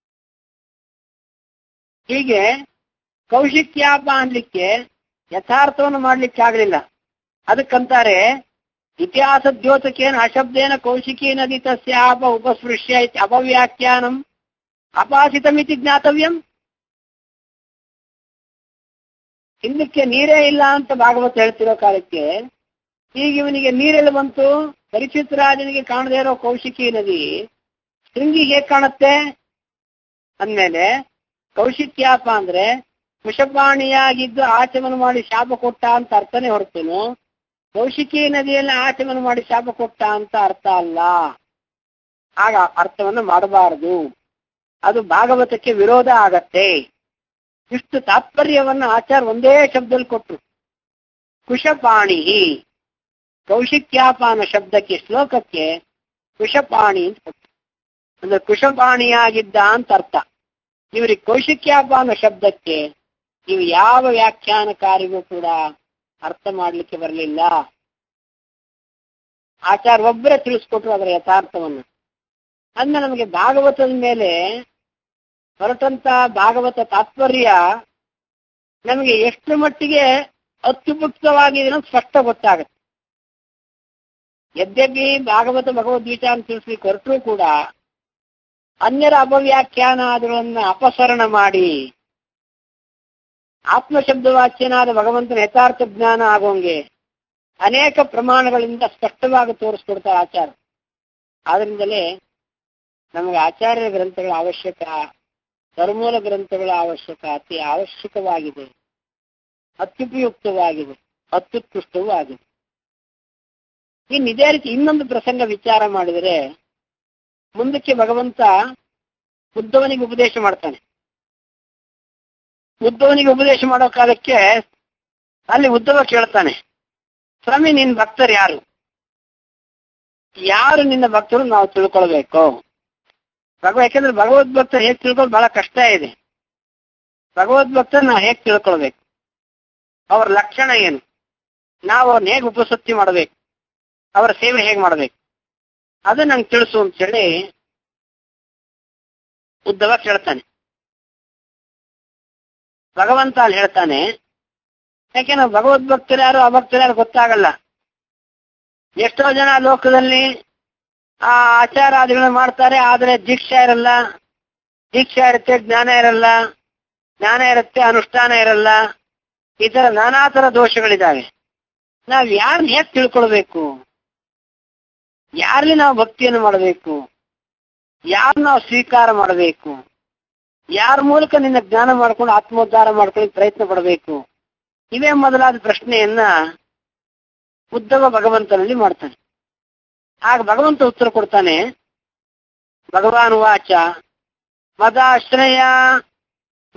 ಹೀಗೆ ಕೌಶಿಕ್ಯಾಪ ಅನ್ಲಿಕ್ಕೆ ಯಥಾರ್ಥವನ್ನು ಮಾಡ್ಲಿಕ್ಕೆ ಆಗಲಿಲ್ಲ. ಅದಕ್ಕಂತಾರೆ ಇತಿಹಾಸ ದ್ಯೋತಕೇನ ಅಶಬ್ದೇನ ಕೌಶಿಕಿ ನದಿ ತಸ್ಯಾಪ ಉಪಸ್ಪೃಶ್ಯ ಅಪವ್ಯಾಖ್ಯಾನಂ ಅಪಾಸಿತಮಿತಿ ಜ್ಞಾತವ್ಯಂ. ಹಿಂದಕ್ಕೆ ನೀರೇ ಇಲ್ಲ ಅಂತ ಭಾಗವತ ಹೇಳ್ತಿರೋ ಕಾಲಕ್ಕೆ ಈಗ ಇವನಿಗೆ ನೀರೆಲ್ಲ ಬಂತು? ಪರೀಕ್ಷಿತ್ ರಾಜನಿಗೆ ಕಾಣದೇ ಇರೋ ಕೌಶಿಕಿ ನದಿ ಶೃಂಗಿ ಹೇಗೆ ಕಾಣುತ್ತೆ ಅಂದ್ಮೇಲೆ ಕೌಶಿಕ್ಯಾಪ ಅಂದ್ರೆ ಕುಶಪಾಣಿಯಾಗಿದ್ದು ಆಚಮನ ಮಾಡಿ ಶಾಪ ಕೊಟ್ಟ ಅಂತ ಅರ್ಥನೇ ಹೊರತುನು ಕೌಶಿಕಿ ನದಿಯಲ್ಲಿ ಆಚಮನ ಮಾಡಿ ಶಾಪ ಕೊಟ್ಟ ಅಂತ ಅರ್ಥ ಅಲ್ಲ. ಆಗ ಅರ್ಥವನ್ನು ಮಾಡಬಾರದು, ಅದು ಭಾಗವತಕ್ಕೆ ವಿರೋಧ ಆಗತ್ತೆ. ಇಷ್ಟು ತಾತ್ಪರ್ಯವನ್ನ ಆಚಾರ್ಯ ಒಂದೇ ಶಬ್ದದಲ್ಲಿ ಕೊಟ್ಟರು. ಕುಶಪಾಣಿ ಕೌಶಿಕ್ಯಾಪ ಅನ್ನೋ ಶಬ್ದಕ್ಕೆ ಶ್ಲೋಕಕ್ಕೆ ಕುಶಪಾಣಿ ಅಂತ ಕೊಟ್ಟರು. ಅಂದ್ರೆ ಕುಶಪಾಣಿಯಾಗಿದ್ದ ಅಂತ ಅರ್ಥ. ಇವರಿಗೆ ಕೌಶಿಕ್ಯಾಪ ಅನ್ನೋ ಶಬ್ದಕ್ಕೆ ಇವು ಯಾವ ವ್ಯಾಖ್ಯಾನಕಾರಿಗೂ ಕೂಡ ಅರ್ಥ ಮಾಡ್ಲಿಕ್ಕೆ ಬರಲಿಲ್ಲ. ಆಚಾರ್ಯ ಒಬ್ಬರೇ ತಿಳಿಸ್ಕೊಟ್ರು ಅದರ ಯಥಾರ್ಥವನ್ನು. ಅಂದ್ರೆ ನಮಗೆ ಭಾಗವತದ ಮೇಲೆ ಹೊರಟಂತ ಭಾಗವತ ತಾತ್ಪರ್ಯ ನಮಗೆ ಎಷ್ಟು ಮಟ್ಟಿಗೆ ಅತ್ಯುಪಯುಕ್ತವಾಗಿದೆ ಅನ್ನೋದು ಸ್ಪಷ್ಟ ಗೊತ್ತಾಗುತ್ತೆ. ಯದ್ಯಪಿ ಭಾಗವತ ಭಗವದ್ಗೀತಾ ಅಂತ ತಿಳಿಸ್ಲಿಕ್ಕೆ ಹೊರಟರೂ ಕೂಡ ಅನ್ಯರ ಅಪವ್ಯಾಖ್ಯಾನ ಅದನ್ನ ಅಪಸರಣ ಮಾಡಿ ಆತ್ಮಶಬ್ದವಾಚ್ಯನಾದ ಭಗವಂತನ ಯಥಾರ್ಥ ಜ್ಞಾನ ಆಗೋಂಗೆ ಅನೇಕ ಪ್ರಮಾಣಗಳಿಂದ ಸ್ಪಷ್ಟವಾಗಿ ತೋರಿಸ್ಕೊಡ್ತಾರೆ ಆಚಾರ್ಯ. ಆದ್ರಿಂದಲೇ ನಮಗೆ ಆಚಾರ್ಯ ಗ್ರಂಥಗಳ ಅವಶ್ಯಕ, ಸರ್ಮೂಲ ಗ್ರಂಥಗಳ ಅವಶ್ಯಕ ಅತಿ ಅವಶ್ಯಕವಾಗಿದೆ, ಅತ್ಯುಪಯುಕ್ತವಾಗಿದೆ, ಅತ್ಯುತ್ಕೃಷ್ಟವೂ ಆಗಿದೆ. ಇನ್ನು ಇದೇ ರೀತಿ ಇನ್ನೊಂದು ಪ್ರಸಂಗ ವಿಚಾರ ಮಾಡಿದರೆ ಮುಂದಕ್ಕೆ ಭಗವಂತ ಉದ್ಧವನಿಗೆ ಉಪದೇಶ ಮಾಡ್ತಾನೆ. ಉದ್ಧವನಿಗೆ ಉಪದೇಶ ಮಾಡೋ ಕಾಲಕ್ಕೆ ಅಲ್ಲಿ ಉದ್ಧವ ಕೇಳ್ತಾನೆ, ಸ್ವಾಮಿ ನಿನ್ನ ಭಕ್ತರು ಯಾರು? ಯಾರು ನಿನ್ನ ಭಕ್ತರು ನಾವು ತಿಳ್ಕೊಳ್ಬೇಕು. ಯಾಕೆಂದ್ರೆ ಭಗವದ್ಭಕ್ತರು ಹೇಗೆ ತಿಳ್ಕೊಳ್ಳೋದು ಬಹಳ ಕಷ್ಟ ಇದೆ. ಭಗವದ್ಭಕ್ತರು ನಾವು ಹೇಗೆ ತಿಳ್ಕೊಳ್ಬೇಕು, ಅವರ ಲಕ್ಷಣ ಏನು, ನಾವು ಅವ್ರನ್ನ ಹೇಗೆ ಉಪಸತ್ತಿ ಮಾಡಬೇಕು, ಅವರ ಸೇವೆ ಹೇಗೆ ಮಾಡಬೇಕು, ಅದು ನಂಗೆ ತಿಳಿಸು ಅಂತ ಹೇಳಿ ಉದ್ಧವ ಕೇಳ್ತಾನೆ. ಭಗವಂತ ಅಲ್ಲಿ ಹೇಳ್ತಾನೆ, ಯಾಕೆಂದ್ರೆ ಭಗವದ್ಭಕ್ತರು ಯಾರು ಅಭಕ್ತರು ಯಾರು ಗೊತ್ತಾಗಲ್ಲ. ಎಷ್ಟೋ ಜನ ಲೋಕದಲ್ಲಿ ಆ ಆಚಾರಾದಿಗಳನ್ನ ಮಾಡ್ತಾರೆ, ಆದ್ರೆ ದೀಕ್ಷಾ ಇರಲ್ಲ, ದೀಕ್ಷಾ ಇರುತ್ತೆ ಜ್ಞಾನ ಇರಲ್ಲ, ಜ್ಞಾನ ಇರುತ್ತೆ ಅನುಷ್ಠಾನ ಇರಲ್ಲ, ಈ ತರ ನಾನಾ ತರ ದೋಷಗಳಿದ್ದಾವೆ. ನಾವ್ ಯಾರನ್ನ ಹೇಗೆ ತಿಳ್ಕೊಳ್ಬೇಕು, ಯಾರಲ್ಲಿ ನಾವು ಭಕ್ತಿಯನ್ನು ಮಾಡಬೇಕು, ಯಾರು ನಾವು ಸ್ವೀಕಾರ ಮಾಡಬೇಕು, ಯಾರ ಮೂಲಕ ನಿನ್ನ ಜ್ಞಾನ ಮಾಡ್ಕೊಂಡು ಆತ್ಮೋದ್ಧಾರ ಮಾಡ್ಕೊಳ್ಳಿ ಪ್ರಯತ್ನ ಪಡಬೇಕು, ಇವೇ ಮೊದಲಾದ ಪ್ರಶ್ನೆಯನ್ನ ಉದ್ಧವ ಭಗವಂತನಲ್ಲಿ ಮಾಡ್ತಾನೆ. ಆಗ ಭಗವಂತ ಉತ್ತರ ಕೊಡ್ತಾನೆ, ಭಗವಾನ್ ವಾಚ ಮದಾಶ್ರಯ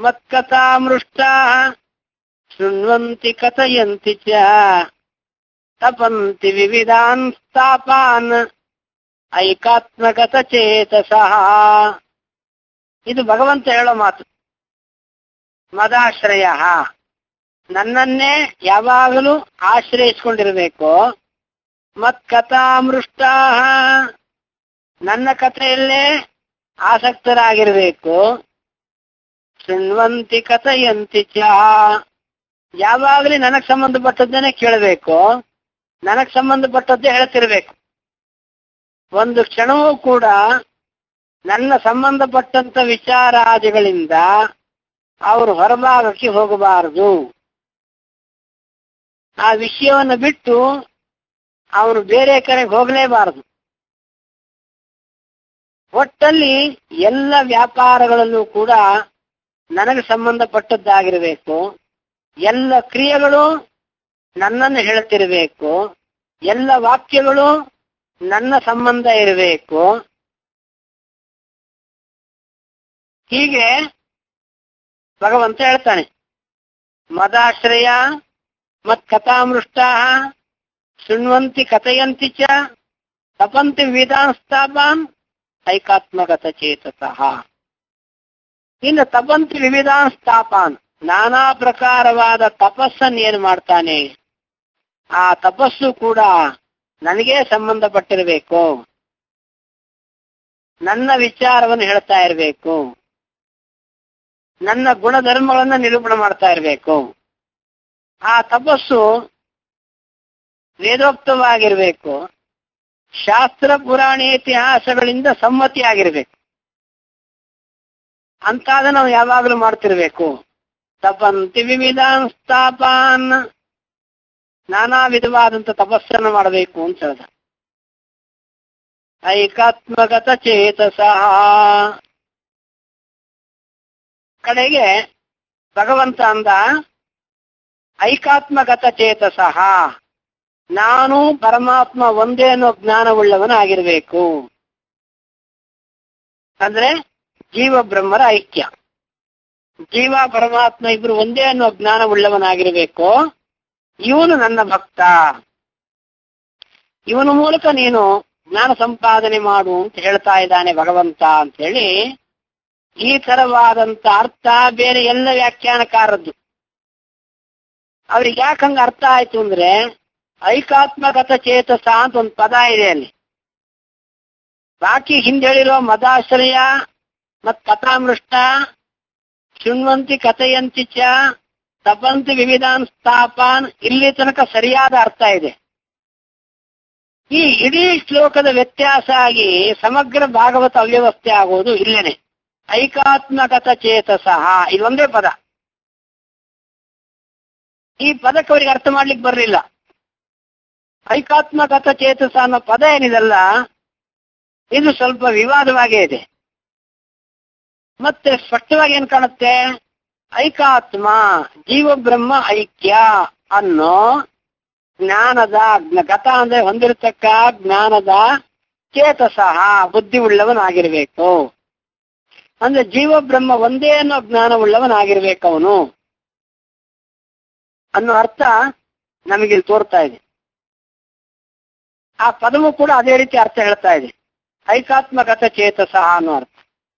ಮತ್ಕಥಾಮೃಷ್ಟಾ ಶೃಣ್ವಂತಿ ಕಥಯಂತಿ ಚ ತಪಂತಿ ವಿವಿಧಾನ್ ಸ್ಥಾಪಾನ್ ಐಕಾತ್ಮಗತ ಚೇತಸಃ. ಇದು ಭಗವಂತ ಹೇಳೋ ಮಾತು. ಮದಾಶ್ರಯ, ನನ್ನನ್ನೇ ಯಾವಾಗಲೂ ಆಶ್ರಯಿಸಿಕೊಂಡಿರಬೇಕು. ಮತ್ಕಥಾಮೃಷ್ಟಾ, ನನ್ನ ಕಥೆಯಲ್ಲೇ ಆಸಕ್ತರಾಗಿರಬೇಕು. ಶೃಣ್ವಂತಿ ಕಥೆಯಂತಿ ಚ, ಯಾವಾಗಲೂ ನನಗ್ ಸಂಬಂಧಪಟ್ಟದ್ದನ್ನೇ ಕೇಳಬೇಕು, ನನಗ್ ಸಂಬಂಧಪಟ್ಟದ್ದೇ ಹೇಳ್ತಿರ್ಬೇಕು. ಒಂದು ಕ್ಷಣವೂ ಕೂಡ ನನ್ನ ಸಂಬಂಧಪಟ್ಟಂತ ವಿಚಾರಾದಿಗಳಿಂದ ಅವರು ಹೊರಭಾಗಕ್ಕೆ ಹೋಗಬಾರದು. ಆ ವಿಷಯವನ್ನು ಬಿಟ್ಟು ಅವನು ಬೇರೆ ಕಡೆಗೆ ಹೋಗಲೇಬಾರದು. ಒಟ್ಟಲ್ಲಿ ಎಲ್ಲ ವ್ಯಾಪಾರಗಳಲ್ಲೂ ಕೂಡ ನನಗೆ ಸಂಬಂಧಪಟ್ಟದ್ದಾಗಿರಬೇಕು. ಎಲ್ಲ ಕ್ರಿಯೆಗಳು ನನ್ನನ್ನು ಹೇಳುತ್ತಿರಬೇಕು. ಎಲ್ಲ ವಾಕ್ಯಗಳು ನನ್ನ ಸಂಬಂಧ ಇರಬೇಕು. ಹೀಗೆ ಭಗವಂತ ಹೇಳ್ತಾನೆ. ಮದಾಶ್ರಯ ಮತ್ ಕಥಾಮೃಷ್ಟಾ ಶೃಣ್ವಂತಿ ಕಥೆಯಂತಿ ಚ ತಪಂತಿ ವಿಧಾನ್ ಸ್ಥಾಪಾನ್ ಐಕಾತ್ಮಗತ ಚೇತಸಃ. ಇನ್ನು ತಪಂತಿ ವಿವಿಧಾನ್ ಸ್ಥಾಪಾನ್, ನಾನಾ ಪ್ರಕಾರವಾದ ತಪಸ್ಸನ್ನು ಏನು ಮಾಡ್ತಾನೆ, ಆ ತಪಸ್ಸು ಕೂಡ ನನಗೇ ಸಂಬಂಧಪಟ್ಟಿರಬೇಕು. ನನ್ನ ವಿಚಾರವನ್ನು ಹೇಳ್ತಾ ಇರಬೇಕು. ನನ್ನ ಗುಣಧರ್ಮಗಳನ್ನ ನಿರೂಪಣೆ ಮಾಡ್ತಾ ಇರಬೇಕು. ಆ ತಪಸ್ಸು ವೇದೋಕ್ತವಾಗಿರ್ಬೇಕು. ಶಾಸ್ತ್ರ ಪುರಾಣ ಇತಿಹಾಸಗಳಿಂದ ಸಮ್ಮತಿ ಆಗಿರ್ಬೇಕು. ಅಂತಾದ ನಾವು ಯಾವಾಗಲೂ ಮಾಡ್ತಿರ್ಬೇಕು. ತಪಂತಿ ವಿವಿಧಾನ್ ಸ್ಥಾಪಾನ್, ನಾನಾ ವಿಧವಾದಂತ ತಪಸ್ಸನ್ನು ಮಾಡಬೇಕು ಅಂತ ಹೇಳ್ದ. ಐಕಾತ್ಮಗತ ಚೇತಸಃ, ಕಡೆಗೆ ಭಗವಂತ ಅಂದ ಐಕಾತ್ಮಗತ ಚೇತಸಃ, ನಾನು ಪರಮಾತ್ಮ ಒಂದೇ ಅನ್ನೋ ಜ್ಞಾನವುಳ್ಳವನಾಗಿರ್ಬೇಕು. ಅಂದ್ರೆ ಜೀವ ಬ್ರಹ್ಮರ ಐಕ್ಯ, ಜೀವ ಪರಮಾತ್ಮ ಇಬ್ರು ಒಂದೇ ಅನ್ನೋ ಜ್ಞಾನವುಳ್ಳವನಾಗಿರ್ಬೇಕು. ಇವನು ನನ್ನ ಭಕ್ತ, ಇವನ ಮೂಲಕ ನೀನು ಜ್ಞಾನ ಸಂಪಾದನೆ ಮಾಡು ಅಂತ ಹೇಳ್ತಾ ಇದ್ದಾನೆ ಭಗವಂತ ಅಂತ ಹೇಳಿ, ಈ ತರವಾದಂತ ಅರ್ಥ ಬೇರೆ ಎಲ್ಲ ವ್ಯಾಖ್ಯಾನಕಾರದ್ದು. ಅವ್ರಿಗೆ ಯಾಕಂಗ ಅರ್ಥ ಆಯ್ತು ಅಂದ್ರೆ, ಐಕಾತ್ಮಗತ ಚೇತಸ ಅಂತ ಒಂದು ಪದ ಇದೆ ಅಲ್ಲಿ. ಬಾಕಿ ಹಿಂದೆ ಹೇಳಿರೋ ಮದಾಶ್ರಯ ಮತ್ ಕಥಾಮೃಷ್ಟ ಶೃಣ್ವಂತಿ ಕಥೆಯಂತಿ ಚ ತಪಂತಿ ವಿವಿಧಾನ್ ಸ್ಥಾಪಾನ್, ಇಲ್ಲಿ ತನಕ ಸರಿಯಾದ ಅರ್ಥ ಇದೆ. ಈ ಇಡೀ ಶ್ಲೋಕದ ವ್ಯತ್ಯಾಸ ಆಗಿ ಸಮಗ್ರ ಭಾಗವತ ಅವ್ಯವಸ್ಥೆ ಆಗೋದು ಇಲ್ಲೇನೆ. ಐಕಾತ್ಮಗತ ಚೇತಸಃ ಇದೊಂದೇ ಪದ. ಈ ಪದಕ್ಕೆ ಅವರಿಗೆ ಅರ್ಥ ಮಾಡ್ಲಿಕ್ಕೆ ಬರಲಿಲ್ಲ. ಐಕಾತ್ಮಗತ ಚೇತಸ ಅನ್ನೋ ಪದ ಏನಿದಲ್ಲ, ಇದು ಸ್ವಲ್ಪ ವಿವಾದವಾಗೇ ಇದೆ. ಮತ್ತೆ ಸ್ಪಷ್ಟವಾಗಿ ಏನ್ ಕಾಣುತ್ತೆ, ಐಕಾತ್ಮ ಜೀವ ಬ್ರಹ್ಮ ಐಕ್ಯ ಅನ್ನೋ ಜ್ಞಾನದ, ಗತ ಅಂದ್ರೆ ಹೊಂದಿರತಕ್ಕ ಜ್ಞಾನದ ಚೇತಸಃ ಬುದ್ಧಿ ಉಳ್ಳವನಾಗಿರ್ಬೇಕು. ಅಂದ್ರೆ ಜೀವ ಬ್ರಹ್ಮ ಒಂದೇ ಅನ್ನೋ ಜ್ಞಾನವುಳ್ಳವನಾಗಿರ್ಬೇಕು ಅವನು ಅನ್ನೋ ಅರ್ಥ ನಮಗಿಲ್ಲಿ ತೋರ್ತಾ ಇದೆ. ಆ ಪದವು ಕೂಡ ಅದೇ ರೀತಿ ಅರ್ಥ ಹೇಳ್ತಾ ಇದೆ, ಐಕಾತ್ಮಗತ ಚೇತಸಃ ಅನ್ನೋ ಅರ್ಥ.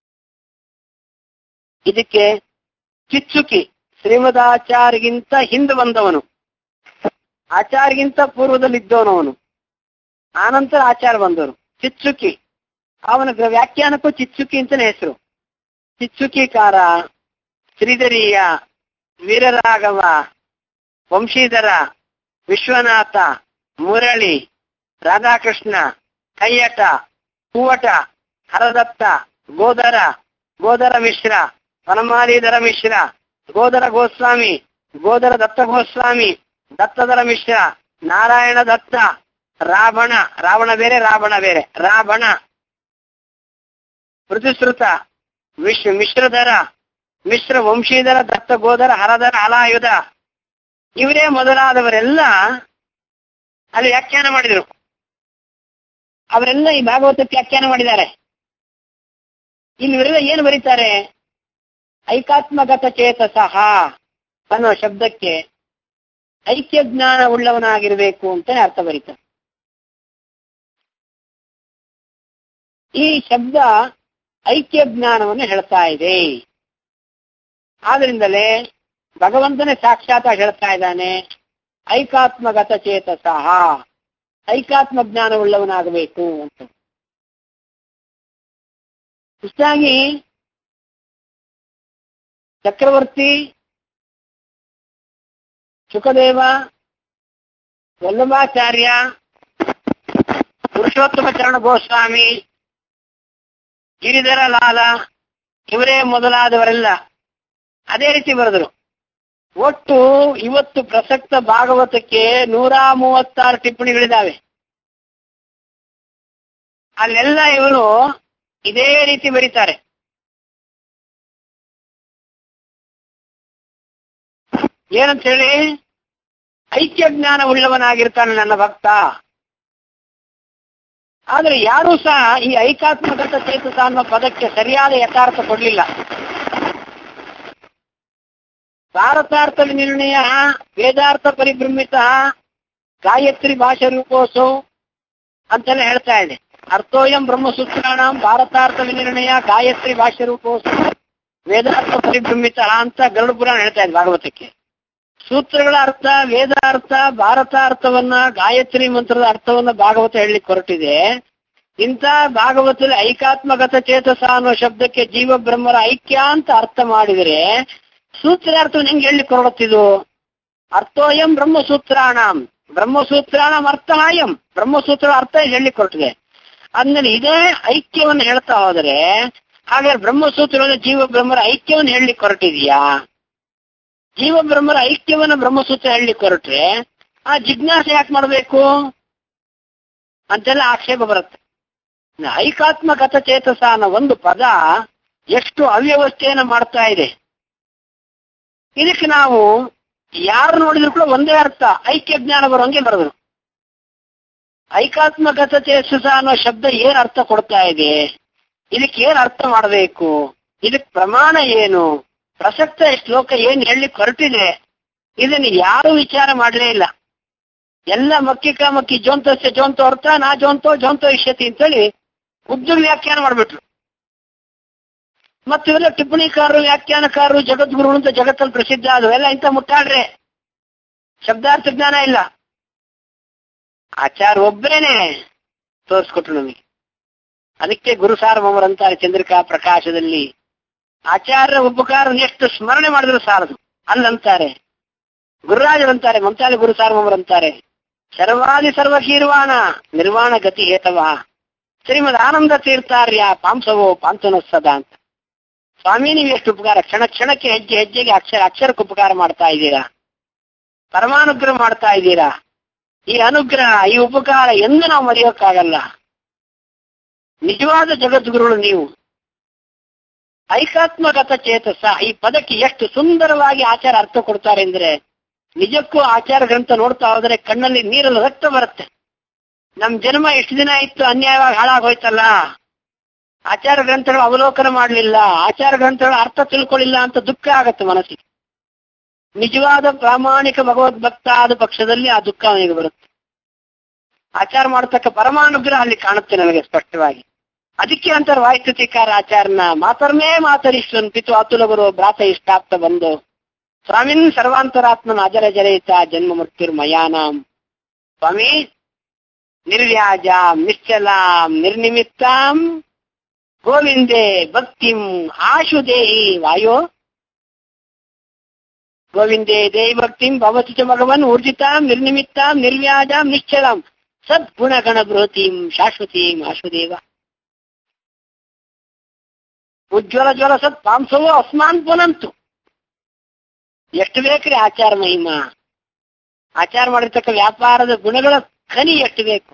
ಇದಕ್ಕೆ ಕಿಚ್ಚುಕಿ ಶ್ರೀಮದಾಚಾರ್ಯಗಿಂತ ಹಿಂದೆ ಬಂದವನು, ಆಚಾರ್ಯಗಿಂತ ಪೂರ್ವದಲ್ಲಿ ಅವನು, ಆನಂತರ ಆಚಾರ್ಯ ಬಂದವರು ಚಿಚ್ಚುಕಿ. ಅವನ ವ್ಯಾಖ್ಯಾನಕ್ಕೂ ಚಿಚ್ಚುಕಿ ಅಂತಾನೆ ಹೆಸರು. ಚಿಚ್ಚುಕಿಕಾರ, ಶ್ರೀಧರೀಯ, ವೀರರಾಘವ, ವಂಶೀಧರ, ವಿಶ್ವನಾಥ, ಮುರಳಿ, ರಾಧಾಕೃಷ್ಣ, ಕಯ್ಯಟ, ಹೂವಟ, ಹರದತ್ತ, ಗೋದರ, ಗೋದರ ಮಿಶ್ರ, ವನಮಾಲಿಧರ ಮಿಶ್ರ, ಗೋದರ ಗೋಸ್ವಾಮಿ, ಗೋದರ ದತ್ತ ಗೋಸ್ವಾಮಿ, ದತ್ತದರ ಮಿಶ್ರ, ನಾರಾಯಣ ದತ್ತ, ರಾವಣ, ರಾವಣ ಬೇರೆ ರಾವಣ ಬೇರೆ, ರಾವಣ, ಪೃಥುಶ್ರುತ, ಮಿಶ್ರಧರ, ಮಿಶ್ರ ವಂಶೀಧರ, ದತ್ತ ಗೋದರ, ಹರಧರ, ಹಲಾಯುಧ, ಇವರೇ ಮೊದಲಾದವರೆಲ್ಲ ಅಲ್ಲಿ ವ್ಯಾಖ್ಯಾನ ಮಾಡಿದರು. ಅವರೆಲ್ಲ ಈ ಭಾಗವತಕ್ಕೆ ವ್ಯಾಖ್ಯಾನ ಮಾಡಿದ್ದಾರೆ. ಇವರೆಲ್ಲ ಏನು ಬರೀತಾರೆ, ಐಕಾತ್ಮಗತ ಚೇತಸಃ ಅನ್ನೋ ಶಬ್ದಕ್ಕೆ ಐಕ್ಯ ಜ್ಞಾನ ಉಳ್ಳವನಾಗಿರ್ಬೇಕು ಅಂತ ಅರ್ಥ ಬರೀತಾರೆ. ಈ ಶಬ್ದ ಐಕ್ಯ ಜ್ಞಾನವನ್ನು ಹೇಳ್ತಾ ಇದೆ. ಆದ್ರಿಂದಲೇ ಭಗವಂತನೇ ಸಾಕ್ಷಾತ್ ಹೇಳ್ತಾ ಇದ್ದಾನೆ, ಐಕಾತ್ಮಗತ ಚೇತಸಃ, ಐಕಾತ್ಮ ಜ್ಞಾನ ಉಳ್ಳವನಾಗಬೇಕು ಅಂತ. ಇಷ್ಟಾಗಿ ಚಕ್ರವರ್ತಿ, ಶುಕದೇವ, ವಲ್ಲಭಾಚಾರ್ಯ, ಪುರುಷೋತ್ತಮ ಚರಣ ಗೋಸ್ವಾಮಿ, ಗಿರಿಧರ ಲಾಲ ಇವರೇ ಮೊದಲಾದವರೆಲ್ಲ ಅದೇ ರೀತಿ ಬರೆದರು. ಒಟ್ಟು ಇವತ್ತು ಪ್ರಸಕ್ತ ಭಾಗವತಕ್ಕೆ 136 ಟಿಪ್ಪಣಿಗಳಿದ್ದಾವೆ. ಅಲ್ಲೆಲ್ಲ ಇವರು ಇದೇ ರೀತಿ ಬರೀತಾರೆ. ಏನಂತ ಹೇಳಿ, ಐಕ್ಯ ಜ್ಞಾನ ಉಳ್ಳವನಾಗಿರ್ತಾನೆ ನನ್ನ ಭಕ್ತ. ಆದ್ರೆ ಯಾರೂ ಸಹ ಈ ಐಕಾತ್ಮಗತ ಚೇತಸ ಅನ್ನೋ ಪದಕ್ಕೆ ಸರಿಯಾದ ಯಥಾರ್ಥ ಕೊಡ್ಲಿಲ್ಲ. ಭಾರತಾರ್ಥ ವಿನಿರ್ಣಯ, ವೇದಾರ್ಥ ಪರಿಭ್ರಮಿತ, ಗಾಯತ್ರಿ ಭಾಷಾ ರೂಪೋಸು ಅಂತೆಲ್ಲ ಹೇಳ್ತಾ ಇದೆ. ಅರ್ಥೋಯಂ ಬ್ರಹ್ಮಸೂತ್ರಾಣ ಭಾರತಾರ್ಥ ವಿನಿರ್ಣಯ ಗಾಯತ್ರಿ ಭಾಷಾ ರೂಪೋಸು ವೇದಾರ್ಥ ಪರಿಭ್ರಮಿತ ಅಂತ ಗರುಡ ಪುರಾಣ ಹೇಳ್ತಾ ಇದೆ ಭಾಗವತಕ್ಕೆ. ಸೂತ್ರಗಳ ಅರ್ಥ, ವೇದಾರ್ಥ, ಭಾರತಾರ್ಥವನ್ನ, ಗಾಯತ್ರಿ ಮಂತ್ರದ ಅರ್ಥವನ್ನ ಭಾಗವತ ಹೇಳಲಿಕ್ಕೆ ಹೊರಟಿದೆ. ಇಂಥ ಭಾಗವತದಲ್ಲಿ ಐಕಾತ್ಮಗತ ಚೇತಸ ಅನ್ನೋ ಶಬ್ದಕ್ಕೆ ಜೀವ ಬ್ರಹ್ಮರ ಐಕ್ಯ ಅಂತ ಅರ್ಥ ಮಾಡಿದರೆ ಸೂತ್ರಾರ್ಥವನ್ನು ಹೆಂಗೆ ಹೇಳಲಿಕ್ಕೆ ಹೊರಡುತ್ತಿದ್ದು? ಅರ್ಥೋಯಂ ಬ್ರಹ್ಮಸೂತ್ರಾಣಂ, ಬ್ರಹ್ಮಸೂತ್ರಾಣಂ ಅರ್ಥಾಯಂ, ಬ್ರಹ್ಮಸೂತ್ರ ಅರ್ಥ ಹೇಳಲಿಕ್ಕೆ ಹೊರಟಿದೆ. ಅಂದ್ಮೇಲೆ ಇದೇ ಐಕ್ಯವನ್ನು ಹೇಳ್ತಾ ಹೋದರೆ ಹಾಗಾದ್ರೆ ಬ್ರಹ್ಮಸೂತ್ರದ ಜೀವ ಬ್ರಹ್ಮರ ಐಕ್ಯವನ್ನು ಹೇಳಲಿಕ್ಕೆ ಹೊರಟಿದೆಯಾ? ಜೀವ ಬ್ರಹ್ಮರ ಐಕ್ಯವನ್ನ ಬ್ರಹ್ಮಸೂತ್ರ ಹೇಳಲಿಕ್ಕೆ ಹೊರಟ್ರೆ ಆ ಜಿಜ್ಞಾಸೆ ಯಾಕೆ ಮಾಡಬೇಕು ಅಂತೆಲ್ಲ ಆಕ್ಷೇಪ ಬರುತ್ತೆ. ಐಕಾತ್ಮಗತ ಚೇತಸ ಅನ್ನೋ ಒಂದು ಪದ ಎಷ್ಟು ಅವ್ಯವಸ್ಥೆಯನ್ನ ಮಾಡ್ತಾ ಇದೆ. ಇದಕ್ಕೆ ನಾವು ಯಾರು ನೋಡಿದ್ರು ಕೂಡ ಒಂದೇ ಅರ್ಥ, ಐಕ್ಯ ಜ್ಞಾನ ಬರೋಂಗೆ ಬರೆದ್ರು. ಐಕಾತ್ಮಗತ ಚೇತಸ ಅನ್ನೋ ಶಬ್ದ ಏನ್ ಅರ್ಥ ಕೊಡ್ತಾ ಇದೆ, ಇದಕ್ಕೆ ಏನ್ ಅರ್ಥ ಮಾಡಬೇಕು, ಇದಕ್ಕೆ ಪ್ರಮಾಣ ಏನು, ಪ್ರಸಕ್ತ ಶ್ಲೋಕ ಏನ್ ಹೇಳಲಿಕ್ಕೆ ಹೊರಟಿದೆ, ಇದನ್ನು ಯಾರು ವಿಚಾರ ಮಾಡಲೇ ಇಲ್ಲ. ಎಲ್ಲ ಮಕ್ಕಿ ಜೋಂತಸ್ಯ ಜೋಂತೋ ಅರ್ಥ, ನಾ ಜೋಂತೋ ಜೋಂತೋ ಇಷ್ಯತಿ ಅಂತೇಳಿ ಉದ್ಯೋಗ ವ್ಯಾಖ್ಯಾನ ಮಾಡ್ಬಿಟ್ರು. ಮತ್ತು ಇವೆಲ್ಲ ಟಿಪ್ಪಣಿಕಾರರು, ವ್ಯಾಖ್ಯಾನಕಾರರು, ಜಗದ್ಗುರು ಅಂತ ಜಗತ್ತಲ್ಲಿ ಪ್ರಸಿದ್ಧ ಆದವು ಎಲ್ಲ ಇಂಥ ಮುಟ್ಟಾಡ್ರೆ, ಶಬ್ದಾರ್ಥ ಜ್ಞಾನ ಇಲ್ಲ. ಆಚಾರ ಒಬ್ಬರೇನೆ ತೋರಿಸ್ಕೊಟ್ರು ನಮಗೆ. ಅದಕ್ಕೆ ಗುರು ಸಾರ್ವಭೌಮರಂತಾರೆ ಚಂದ್ರಿಕಾ ಪ್ರಕಾಶದಲ್ಲಿ, ಆಚಾರ್ಯ ಉಪಕಾರ ಎಷ್ಟು ಸ್ಮರಣೆ ಮಾಡಿದ್ರು ಸಾಲದು ಅಲ್ಲಂತಾರೆ. ಗುರುರಾಜರಂತಾರೆ, ಮಂತಾಲಿ ಗುರು ಸಾರ್ವಭೌಮರಂತಾರೆ, ಸರ್ವಾದಿ ಸರ್ವಕೀರ್ವಾಣ ನಿರ್ವಾಣ ಗತಿ ಹೇತವ ಶ್ರೀಮದ್ ಆನಂದ ತೀರ್ಥಾರ್ಯ ಪಾಂಸವೋ ಪಾಂತನೋತ್ಸದ ಅಂತ. ಸ್ವಾಮಿ ನೀವು ಎಷ್ಟು ಉಪಕಾರ, ಕ್ಷಣ ಕ್ಷಣಕ್ಕೆ ಹೆಜ್ಜೆ ಹೆಜ್ಜೆಗೆ ಅಕ್ಷರಕ್ಕೆ ಉಪಕಾರ ಮಾಡ್ತಾ ಇದ್ದೀರಾ, ಪರಮಾನುಗ್ರಹ ಮಾಡ್ತಾ ಇದ್ದೀರಾ. ಈ ಅನುಗ್ರಹ, ಈ ಉಪಕಾರ ಎಂದು ನಾವು ಮರೆಯೋಕ್ಕಾಗಲ್ಲ. ನಿಜವಾದ ಜಗದ್ಗುರುಗಳು ನೀವು. ಐಕಾತ್ಮಗತ ಚೇತಸ ಈ ಪದಕ್ಕೆ ಎಷ್ಟು ಸುಂದರವಾಗಿ ಆಚಾರ ಅರ್ಥ ಕೊಡ್ತಾರೆ ಅಂದ್ರೆ, ನಿಜಕ್ಕೂ ಆಚಾರ ಗ್ರಂಥ ನೋಡ್ತಾ ಹೋದ್ರೆ ಕಣ್ಣಲ್ಲಿ ನೀರಲ್ಲಿ ರಕ್ತ ಬರುತ್ತೆ. ನಮ್ ಜನ್ಮ ಎಷ್ಟು ದಿನ ಇತ್ತು ಅನ್ಯಾಯವಾಗಿ ಹಾಳಾಗೋಯ್ತಲ್ಲ, ಆಚಾರ ಗ್ರಂಥಗಳು ಅವಲೋಕನ ಮಾಡಲಿಲ್ಲ, ಆಚಾರ ಗ್ರಂಥಗಳ ಅರ್ಥ ತಿಳ್ಕೊಳ್ಳಿಲ್ಲ ಅಂತ ದುಃಖ ಆಗತ್ತೆ ಮನಸ್ಸಿಗೆ. ನಿಜವಾದ ಪ್ರಾಮಾಣಿಕ ಭಗವದ್ಭಕ್ತ ಆದ ಪಕ್ಷದಲ್ಲಿ ಆ ದುಃಖ ಅವನಿಗೆ ಬರುತ್ತೆ. ಆಚಾರ ಮಾಡತಕ್ಕ ಪರಮಾನುಗ್ರಹ ಅಲ್ಲಿ ಕಾಣುತ್ತೆ ನಮಗೆ ಸ್ಪಷ್ಟವಾಗಿ. ಅದಕ್ಕೆ ಅಂತಾರೆ ವಾಯುಸ್ತುತಿಕಾರ ಆಚಾರನ ಮಾತರ್ಮೇ ಮಾತರಿಶ್ವನ್ ಪಿತು ಅತುಲ ಗುರು ಭ್ರಾತ ಇಷ್ಟಾಪ್ತ ಬಂದು ಸ್ವಾಮಿನ್ ಸರ್ವಾಂತರಾತ್ಮನ ಅಜರ ಜರಯಿತ ಜನ್ಮ ಮೃತ್ಯುರ್ಮಯಾನಾಂ. ಸ್ವಾಮಿ ನಿರ್ವ್ಯಾಜಾಂ ನಿಶ್ಚಲಾಂ ನಿರ್ನಿಮಿತ್ತಾಂ ಗೋವಿಂದೇ ಭಕ್ತಿಂ ಆಶು ದೇಹಿ ವಾಯೋ. ಗೋವಿಂದೇ ದೇಹಿ ಭಕ್ತಿಂ ಭವತಿ ಚ ಭಗವನ್ ಊರ್ಜಿತಾಂ ನಿರ್ನಿಮಿತ್ತಾಂ ನಿರ್ವ್ಯಾಜಾಂ ನಿಶ್ಚಲಾಂ ಸದ್ಗುಣಗಣ ಬೃಹತೀಂ ಶಾಶ್ವತೀಂ ಆಶುದೇವ. ಉಜ್ವಲ ಜ್ವಲ ಸತ್ ಪಾಂಸವೋ ಅಸ್ಮಾನ್ ಪುನಂತು. ಎಷ್ಟು ಬೇಕ್ರಿ ಆಚಾರ ಮಹಿಮಾ, ಆಚಾರ ಮಾಡಿರ್ತಕ್ಕ ವ್ಯಾಪಾರದ ಗುಣಗಳ ಖನಿ ಎಷ್ಟು ಬೇಕು.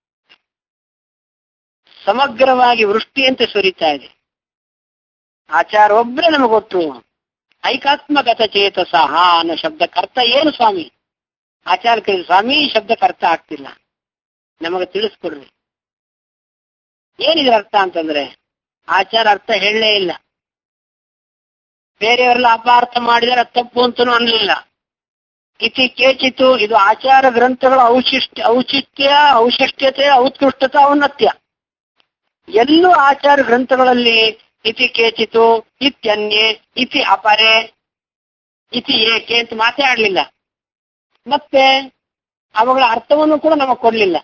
ಸಮಗ್ರವಾಗಿ ವೃಷ್ಟಿಯಂತೆ ಸುರಿತಾ ಇದೆ. ಆಚಾರ ಒಬ್ಬರೇ ನಮಗೊಟ್ಟು. ಐಕಾತ್ಮಗತ ಚೇತಸಃ ಅನ್ನೋ ಶಬ್ದಕ್ಕರ್ಥ ಏನು ಸ್ವಾಮಿ? ಆಚಾರ ಕೇಳಿ, ಸ್ವಾಮಿ ಈ ಶಬ್ದಕ್ಕೆ ಅರ್ಥ ಆಗ್ತಿಲ್ಲ, ನಮಗೆ ತಿಳಿಸ್ಕೊಡ್ರಿ. ಏನಿದ್ರ ಅರ್ಥ ಅಂತಂದ್ರೆ, ಆಚಾರ ಅರ್ಥ ಹೇಳಲೇ ಇಲ್ಲ. ಬೇರೆಯವರೆಲ್ಲ ಅಪಾರ್ಥ ಮಾಡಿದರೆ ತಪ್ಪು ಅಂತನೂ ಅನ್ಲಿಲ್ಲ. ಇತಿ ಕೇಚಿತು, ಇದು ಆಚಾರ ಗ್ರಂಥಗಳ ಔಶಿಷ್ಟ್ಯತೆ, ಔತ್ಕೃಷ್ಟತ, ಔನ್ನತ್ಯ. ಎಲ್ಲೂ ಆಚಾರ ಗ್ರಂಥಗಳಲ್ಲಿ ಇತಿ ಕೇಚಿತು, ಇತ್ಯನ್ಯೆ, ಇತಿ ಅಪರೆ, ಇತಿ ಏಕೆ ಅಂತ ಮಾತೇ ಆಡ್ಲಿಲ್ಲ. ಮತ್ತೆ ಅವುಗಳ ಅರ್ಥವನ್ನು ಕೂಡ ನಮಗೆ ಕೊಡ್ಲಿಲ್ಲ,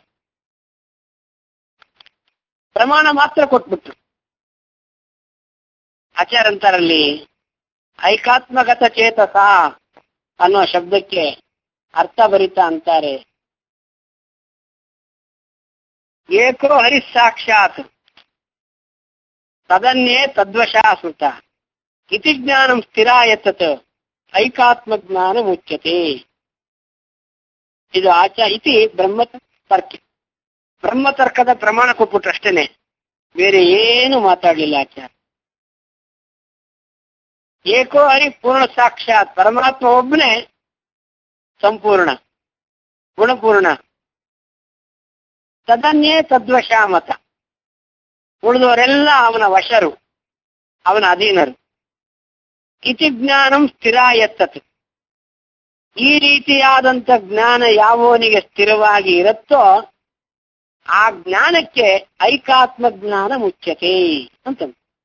ಪ್ರಮಾಣ ಮಾತ್ರ ಕೊಟ್ಬಿಟ್ರು. ಆಚಾರ ಅಂತಾರಲ್ಲಿ ಐಕಾತ್ಮಗತ ಚೇತಸ ಅನ್ನೋ ಶಬ್ದಕ್ಕೆ ಅರ್ಥ ಬರಿತ ಅಂತಾರೆ, ಏಕೋ ಹರಿಸ್ಸಾಕ್ಷಾತ್ ತದನ್ಯೇ ತದ್ವಶಾ ಸ್ಮೃತ ಇತಿ ಜ್ಞಾನಂ ಸ್ಥಿರಾಯತತ್ ಐಕಾತ್ಮ ಜ್ಞಾನ ಮುಚ್ಯತೆ. ಇದು ಇತಿ ಬ್ರಹ್ಮತರ್ಕ. ಬ್ರಹ್ಮತರ್ಕದ ಪ್ರಮಾಣ ಕೊಟ್ಬಿಟ್ರು ಅಷ್ಟೇನೆ, ಬೇರೆ ಏನು ಮಾತಾಡ್ಲಿಲ್ಲ ಆಚಾರ. ಏಕೋ ಹರಿ ಪೂರ್ಣ ಸಾಕ್ಷಾತ್, ಪರಮಾತ್ಮ ಒಬ್ಬನೇ ಸಂಪೂರ್ಣ ಗುಣಪೂರ್ಣ. ತದನ್ಯೇ ತದ್ವಶ ಮತ, ಉಳಿದವರೆಲ್ಲ ಅವನ ವಶರು, ಅವನ ಅಧೀನರು. ಇತಿ ಜ್ಞಾನಂ ಸ್ಥಿರಾಯತ್ತತ್, ಈ ರೀತಿಯಾದಂತ ಜ್ಞಾನ ಯಾವನಿಗೆ ಸ್ಥಿರವಾಗಿ ಇರುತ್ತೋ ಆ ಜ್ಞಾನಕ್ಕೆ ಐಕಾತ್ಮ ಜ್ಞಾನ ಮುಚ್ಯತೆ ಅಂತ.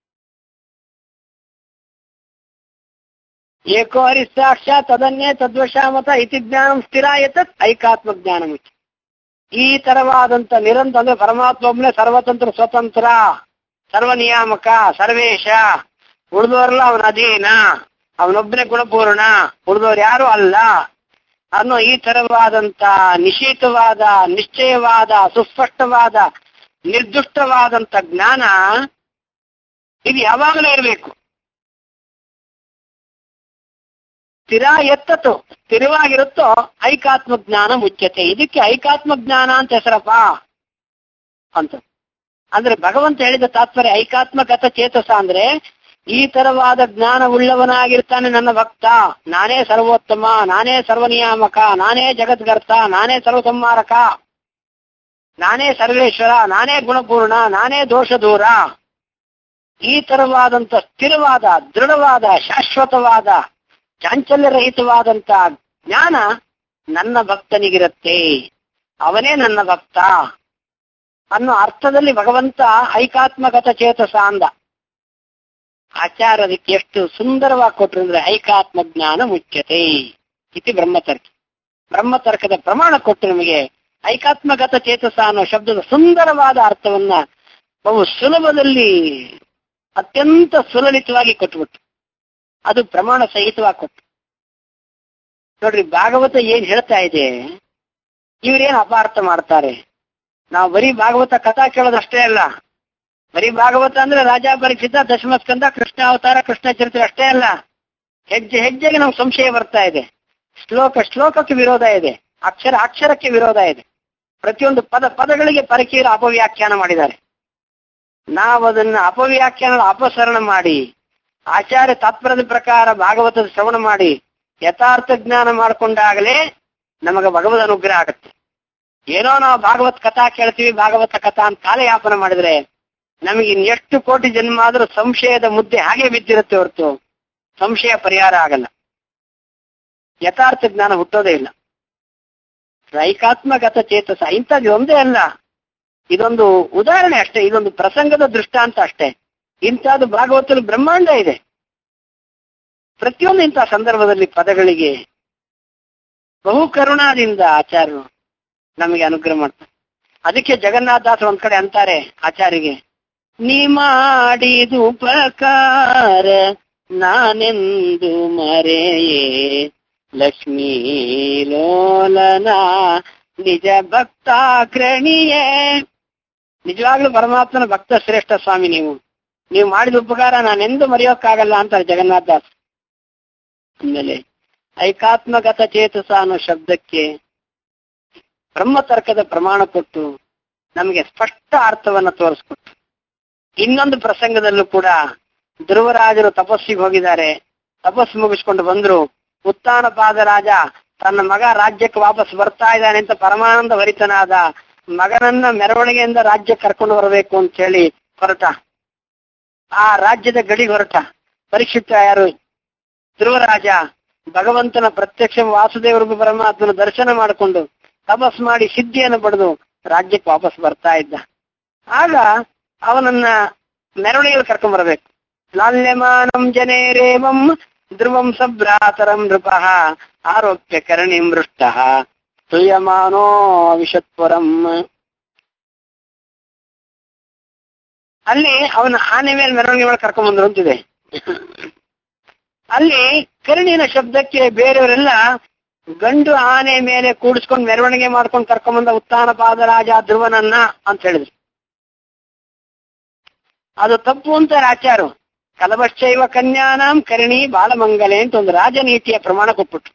ಏಕೋ ಹರಿ ಸಾಕ್ಷಾತ್ ತದನ್ಯೇ ತದ್ವಶಾಮತ ಇತಿ ಜ್ಞಾನಂ ಸ್ಥಿರಾಯತತ್ ಐಕಾತ್ಮ ಜ್ಞಾನ ಮುಚ್ಯ. ಈ ತರವಾದಂತ ನಿರಂತರ ಅಂದ್ರೆ ಪರಮಾತ್ಮ ಒಬ್ಬನೇ ಸರ್ವತಂತ್ರ ಸ್ವತಂತ್ರ, ಸರ್ವನಿಯಾಮಕ, ಸರ್ವೇಶ, ಉಳಿದವರೆಲ್ಲ ಅವನ ಅಧೀನ, ಅವನೊಬ್ಬನೇ ಗುಣಪೂರ್ಣ, ಉಳಿದವರು ಯಾರು ಅಲ್ಲ ಅನ್ನೋ ಈ ತರವಾದಂತ ನಿಶ್ಚಿತವಾದ, ನಿಶ್ಚಯವಾದ, ಸುಸ್ಪಷ್ಟವಾದ, ನಿರ್ದುಷ್ಟವಾದಂತ ಜ್ಞಾನ ಇದು ಯಾವಾಗಲೂ ಇರಬೇಕು. ಸ್ಥಿರ ಎತ್ತತು, ಸ್ಥಿರವಾಗಿರುತ್ತೋ ಐಕಾತ್ಮ ಜ್ಞಾನ ಮುಚ್ಯತೆ. ಇದಕ್ಕೆ ಐಕಾತ್ಮ ಜ್ಞಾನ ಅಂತ ಹೆಸರಪ್ಪ ಅಂತ. ಅಂದ್ರೆ ಭಗವಂತ ಹೇಳಿದ ತಾತ್ಪರ್ಯ ಐಕಾತ್ಮಗತ ಚೇತಸ ಅಂದ್ರೆ ಈ ತರವಾದ ಜ್ಞಾನ ಉಳ್ಳವನಾಗಿರ್ತಾನೆ ನನ್ನ ಭಕ್ತ. ನಾನೇ ಸರ್ವೋತ್ತಮ, ನಾನೇ ಸರ್ವನಿಯಾಮಕ, ನಾನೇ ಜಗದ್ಗರ್ತ, ನಾನೇ ಸರ್ವಸಂಹಾರಕ, ನಾನೇ ಸರ್ವೇಶ್ವರ, ನಾನೇ ಗುಣಪೂರ್ಣ, ನಾನೇ ದೋಷ ದೂರ. ಈ ತರವಾದಂತ ಸ್ಥಿರವಾದ, ದೃಢವಾದ, ಶಾಶ್ವತವಾದ, ಚಾಂಚಲ್ಯರಹಿತವಾದಂತ ಜ್ಞಾನ ನನ್ನ ಭಕ್ತನಿಗಿರುತ್ತೆ, ಅವನೇ ನನ್ನ ಭಕ್ತ ಅನ್ನೋ ಅರ್ಥದಲ್ಲಿ ಭಗವಂತ ಐಕಾತ್ಮಗತ ಚೇತಸ ಅಂದ. ಆಚಾರ ಅದಕ್ಕೆ ಎಷ್ಟು ಸುಂದರವಾಗಿ ಕೊಟ್ಟರು ಅಂದ್ರೆ ಐಕಾತ್ಮ ಜ್ಞಾನ ಮುಚ್ಯತೆ ಇತಿ ಬ್ರಹ್ಮತರ್ಕ. ಬ್ರಹ್ಮತರ್ಕದ ಪ್ರಮಾಣ ಕೊಟ್ಟು ನಮಗೆ ಐಕಾತ್ಮಗತ ಚೇತಸ ಅನ್ನೋ ಶಬ್ದದ ಸುಂದರವಾದ ಅರ್ಥವನ್ನ ಬಹು ಸುಲಭದಲ್ಲಿ ಅತ್ಯಂತ ಸುಲಲಿತವಾಗಿ ಕೊಟ್ಬಿಟ್ಟು ಅದು ಪ್ರಮಾಣ ಸಹಿತವಾಗಿ ಕೊಟ್ಟು. ನೋಡ್ರಿ, ಭಾಗವತ ಏನ್ ಹೇಳ್ತಾ ಇದೆ, ಇವ್ರೇನ್ ಅಪಾರ್ಥ ಮಾಡ್ತಾರೆ. ನಾವು ಬರೀ ಭಾಗವತ ಕಥಾ ಕೇಳೋದಷ್ಟೇ ಅಲ್ಲ, ಬರೀ ಭಾಗವತ ಅಂದ್ರೆ ರಾಜ ಪರೀಕ್ಷಿತ, ದಶಮಸ್ಕಂದ, ಕೃಷ್ಣ ಅವತಾರ, ಕೃಷ್ಣ ಚರಿತ್ರೆ ಅಷ್ಟೇ ಅಲ್ಲ. ಹೆಜ್ಜೆ ಹೆಜ್ಜೆಗೆ ನಮ್ಗೆ ಸಂಶಯ ಬರ್ತಾ ಇದೆ, ಶ್ಲೋಕಕ್ಕೆ ವಿರೋಧ ಇದೆ, ಅಕ್ಷರಕ್ಕೆ ವಿರೋಧ ಇದೆ, ಪ್ರತಿಯೊಂದು ಪದಗಳಿಗೆ ಪರಕೀಯರು ಅಪವ್ಯಾಖ್ಯಾನ ಮಾಡಿದ್ದಾರೆ. ನಾವದನ್ನ ಅಪವ್ಯಾಖ್ಯಾನ ಅಪಸರಣ ಮಾಡಿ ಆಚಾರ್ಯ ತಾತ್ಪರ್ಯದ ಪ್ರಕಾರ ಭಾಗವತದ ಶ್ರವಣ ಮಾಡಿ ಯಥಾರ್ಥ ಜ್ಞಾನ ಮಾಡಿಕೊಂಡಾಗಲೇ ನಮಗೆ ಭಗವದ್ ಅನುಗ್ರಹ ಆಗುತ್ತೆ. ಏನೋ ನಾವು ಭಾಗವತ್ ಕಥಾ ಕೇಳ್ತೀವಿ, ಭಾಗವತ ಕಥಾ ಅಂತ ಕಾಲಯಾಪನ ಮಾಡಿದ್ರೆ ನಮಗೆ ಇನ್ನೆಷ್ಟು ಕೋಟಿ ಜನ್ಮ ಆದ್ರೂ ಸಂಶಯದ ಮುದ್ದೆ ಹಾಗೆ ಬಿದ್ದಿರುತ್ತೆ ಹೊರತು ಸಂಶಯ ಪರಿಹಾರ ಆಗಲ್ಲ, ಯಥಾರ್ಥ ಜ್ಞಾನ ಹುಟ್ಟೋದೇ ಇಲ್ಲ. ಐಕಾತ್ಮಗತ ಚೇತಸ ಇಂಥದ್ದು ಒಂದೇ ಅಲ್ಲ, ಇದೊಂದು ಉದಾಹರಣೆ ಅಷ್ಟೇ, ಇದೊಂದು ಪ್ರಸಂಗದ ದೃಷ್ಟಾಂತ ಅಷ್ಟೇ. ಇಂಥದ್ದು ಭಾಗವತದಲ್ಲಿ ಬ್ರಹ್ಮಾಂಡ ಇದೆ. ಪ್ರತಿಯೊಂದು ಇಂತಹ ಸಂದರ್ಭದಲ್ಲಿ ಪದಗಳಿಗೆ ಬಹು ಕರುಣಾದಿಂದ ಆಚಾರ್ಯರು ನಮಗೆ ಅನುಗ್ರಹ ಮಾಡ್ತಾರೆ. ಅದಕ್ಕೆ ಜಗನ್ನಾಥದಾಸರು ಒಂದ್ ಕಡೆ ಅಂತಾರೆ ಆಚಾರ್ಯಗೆ, ನೀ ಮಾಡಿದು ಉಪಕಾರ ನಾನೆಂದು ಮರೆಯೇ ಲಕ್ಷ್ಮೀ ಲೋಲನ ನಿಜ ಭಕ್ತಾಗ್ರಣಿಯೇ. ನಿಜವಾಗ್ಲೂ ಪರಮಾತ್ಮನ ಭಕ್ತ ಶ್ರೇಷ್ಠ ಸ್ವಾಮಿ, ನೀವು ಮಾಡಿದ ಉಪಕಾರ ನಾನೆಂದು ಮರೆಯೋಕ್ಕಾಗಲ್ಲ ಅಂತಾರೆ ಜಗನ್ನಾಥದಾಸ್. ಆಮೇಲೆ ಐಕಾತ್ಮಗತ ಚೇತಸ ಅನ್ನೋ ಶಬ್ದಕ್ಕೆ ಬ್ರಹ್ಮತರ್ಕದ ಪ್ರಮಾಣ ಕೊಟ್ಟು ನಮಗೆ ಸ್ಪಷ್ಟ ಅರ್ಥವನ್ನ ತೋರಿಸ್ಕೊಟ್ಟು, ಇನ್ನೊಂದು ಪ್ರಸಂಗದಲ್ಲೂ ಕೂಡ ಧ್ರುವರಾಜರು ತಪಸ್ಸಿಗೆ ಹೋಗಿದ್ದಾರೆ, ತಪಸ್ಸು ಮುಗಿಸ್ಕೊಂಡು ಬಂದ್ರು. ಉತ್ತಾನಪಾದ ರಾಜ ತನ್ನ ಮಗ ರಾಜ್ಯಕ್ಕೆ ವಾಪಸ್ ಬರ್ತಾ ಇದ್ದಾನೆ ಅಂತ ಪರಮಾನಂದ ಭರಿತನಾದ, ಮಗನನ್ನ ಮೆರವಣಿಗೆಯಿಂದ ರಾಜ್ಯಕ್ಕೆ ಕರ್ಕೊಂಡು ಬರಬೇಕು ಅಂತ ಹೇಳಿ ಹೊರಟ. ಆ ರಾಜ್ಯದ ಗಡಿ ಹೊರಟ. ಪರೀಕ್ಷಿತ ಯಾರು? ಧ್ರುವರಾಜ ಭಗವಂತನ ಪ್ರತ್ಯಕ್ಷ ವಾಸುದೇವರಿಗೂ ಪರಮಾತ್ಮನ ದರ್ಶನ ಮಾಡಿಕೊಂಡು ತಪಸ್ ಮಾಡಿ ಸಿದ್ಧಿಯನ್ನು ಪಡೆದು ರಾಜ್ಯಕ್ಕೆ ವಾಪಸ್ ಬರ್ತಾ ಇದ್ದ. ಆಗ ಅವನನ್ನ ಮೆರವಣಿಗೆಯಲ್ಲಿ ಕರ್ಕೊಂಡ್ ಬರಬೇಕು. ಲಾಲ್ಯಮಾನಂ ಜನೇರೇವಂ ಧ್ರುವಂ ಸಭ್ರಾತರಂ ನೃಪಃ ಆರೋಪ್ಯ ಕರ್ಣಿಂ ಮೃಷ್ಟಃ ತುಯಮಾನೋ ವಿಷತ್ವರಂ. ಅಲ್ಲಿ ಅವನ ಆನೆ ಮೇಲೆ ಮೆರವಣಿಗೆ ಮೇಲೆ ಕರ್ಕೊಂಡ್ ಬಂದ್ರು ಅಂತಿದೆ. ಅಲ್ಲಿ ಕರ್ಣಿನ ಶಬ್ದಕ್ಕೆ ಬೇರೆಯವರೆಲ್ಲ ಗಂಡು ಆನೆ ಮೇಲೆ ಕೂಡಿಸ್ಕೊಂಡು ಮೆರವಣಿಗೆ ಮಾಡ್ಕೊಂಡು ಕರ್ಕೊಂಡ್ಬಂದ ಉತ್ಥಾನ ಪಾದರಾಜ ಧ್ರುವನನ್ನ ಅಂತ ಹೇಳಿದ್ರು. ಅದು ತಪ್ಪು ಅಂತ ಆಚಾರ್ಯರು ಕಲವಶ್ಚೈವ ಕನ್ಯಾನಾಂ ಕರ್ಣಿ ಬಾಲಮಂಗಲೆ ಅಂತ ಒಂದು ರಾಜನೀತಿಯ ಪ್ರಮಾಣ ಕೊಟ್ಬಿಟ್ರು.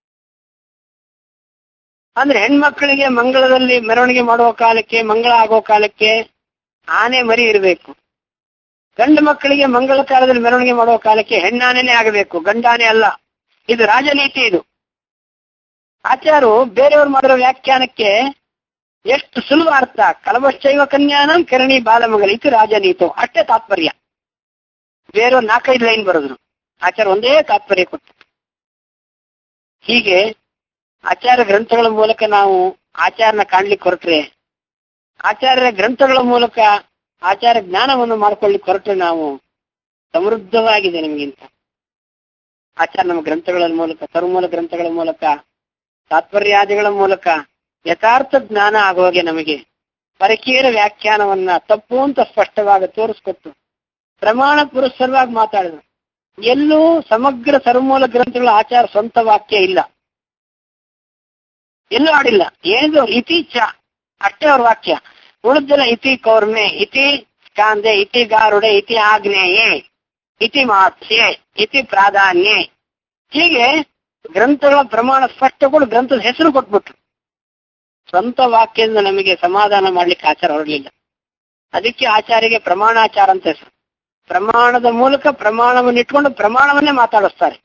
ಅಂದ್ರೆ ಹೆಣ್ಮಕ್ಳಿಗೆ ಮಂಗಳದಲ್ಲಿ ಮೆರವಣಿಗೆ ಮಾಡುವ ಕಾಲಕ್ಕೆ, ಮಂಗಳ ಆಗೋ ಕಾಲಕ್ಕೆ ಆನೆ ಮರಿ ಇರಬೇಕು. ಗಂಡು ಮಕ್ಕಳಿಗೆ ಮಂಗಳ ಕಾಲದಲ್ಲಿ ಮೆರವಣಿಗೆ ಮಾಡುವ ಕಾಲಕ್ಕೆ ಹೆಣ್ಣಾನೆನೇ ಆಗಬೇಕು, ಗಂಡಾನೆ ಅಲ್ಲ. ಇದು ರಾಜನೀತಿ. ಇದು ಆಚಾರ್ಯರು ಬೇರೆಯವರು ಮಾಡಿರೋ ವ್ಯಾಖ್ಯಾನಕ್ಕೆ ಎಷ್ಟು ಸುಲಭ ಅರ್ಥ. ಕಲವಶ್ಚೈವ ಕನ್ಯಾನಂ ಕರ್ಣಿ ಬಾಲಮಂಗಲ ಇದು ರಾಜನೀತಿ, ಅಷ್ಟೇ ತಾತ್ಪರ್ಯ. ಬೇರೆಯವ್ರು 4-5 ಲೈನ್ ಬರೋದ್ರು, ಆಚಾರ್ಯ ಒಂದೇ ತಾತ್ಪರ್ಯ ಕೊಟ್ಟು. ಹೀಗೆ ಆಚಾರ್ಯ ಗ್ರಂಥಗಳ ಮೂಲಕ ನಾವು ಆಚಾರ್ಯನ ಕಾಣ್ಲಿಕ್ಕೆ ಹೊರಟ್ರೆ, ಆಚಾರ್ಯ ಗ್ರಂಥಗಳ ಮೂಲಕ ಆಚಾರ್ಯ ಜ್ಞಾನವನ್ನು ಮಾಡ್ಕೊಳ್ಳಿಕ್ಕೆ ಹೊರಟ್ರೆ ನಾವು ಸಮೃದ್ಧವಾಗಿದೆ ನಮಗಿಂತ. ಆಚಾರ್ಯ ನಮ್ಮ ಗ್ರಂಥಗಳ ಮೂಲಕ, ತರುಮೂಲ ಗ್ರಂಥಗಳ ಮೂಲಕ, ತಾತ್ಪರ್ಯಾದಿಗಳ ಮೂಲಕ ಯಥಾರ್ಥ ಜ್ಞಾನ ಆಗುವಾಗೆ ನಮಗೆ ಪರಕೀಯರ ವ್ಯಾಖ್ಯಾನವನ್ನ ತಪ್ಪು ಅಂತ ಸ್ಪಷ್ಟವಾಗಿ ತೋರಿಸ್ಕೊಟ್ಟು ಪ್ರಮಾಣ ಪುರಸ್ಸರವಾಗಿ ಮಾತಾಡಿದ್ರು. ಎಲ್ಲೂ ಸಮಗ್ರ ಸರ್ವಮೂಲ ಗ್ರಂಥಗಳ ಆಚಾರ ಸ್ವಂತ ವಾಕ್ಯ ಇಲ್ಲ, ಎಲ್ಲೂ ಆಡಿಲ್ಲ. ಏನು ಇತಿ ಚ ಅಷ್ಟೇ ಅವ್ರ ವಾಕ್ಯ. ಉಳಿದೆಲ್ಲ ಇತಿ ಕೌರ್ಮೆ, ಇತಿ ಸ್ಕಾಂದೆ, ಇತಿ ಗಾರುಡೆ, ಇತಿ ಆಗ್ನೇಯೇ, ಇತಿ ಮಾತ್ಸ್ಯೆ, ಇತಿ ಪ್ರಾಧಾನ್ಯೆ. ಹೀಗೆ ಗ್ರಂಥಗಳ ಪ್ರಮಾಣ ಸ್ಪಷ್ಟಗಳು ಗ್ರಂಥದ ಹೆಸರು ಕೊಟ್ಬಿಟ್ರು. ಸ್ವಂತ ವಾಕ್ಯದಿಂದ ನಮಗೆ ಸಮಾಧಾನ ಮಾಡ್ಲಿಕ್ಕೆ ಆಚಾರ ಹೊರಲಿಲ್ಲ. ಅದಕ್ಕೆ ಆಚಾರ್ಯಗೆ ಪ್ರಮಾಣಾಚಾರ ಅಂತ ಹೆಸರು. ಪ್ರಮಾಣದ ಮೂಲಕ ಪ್ರಮಾಣವನ್ನು ಇಟ್ಕೊಂಡು ಪ್ರಮಾಣವನ್ನೇ ಮಾತಾಡಿಸ್ತಾರೆ.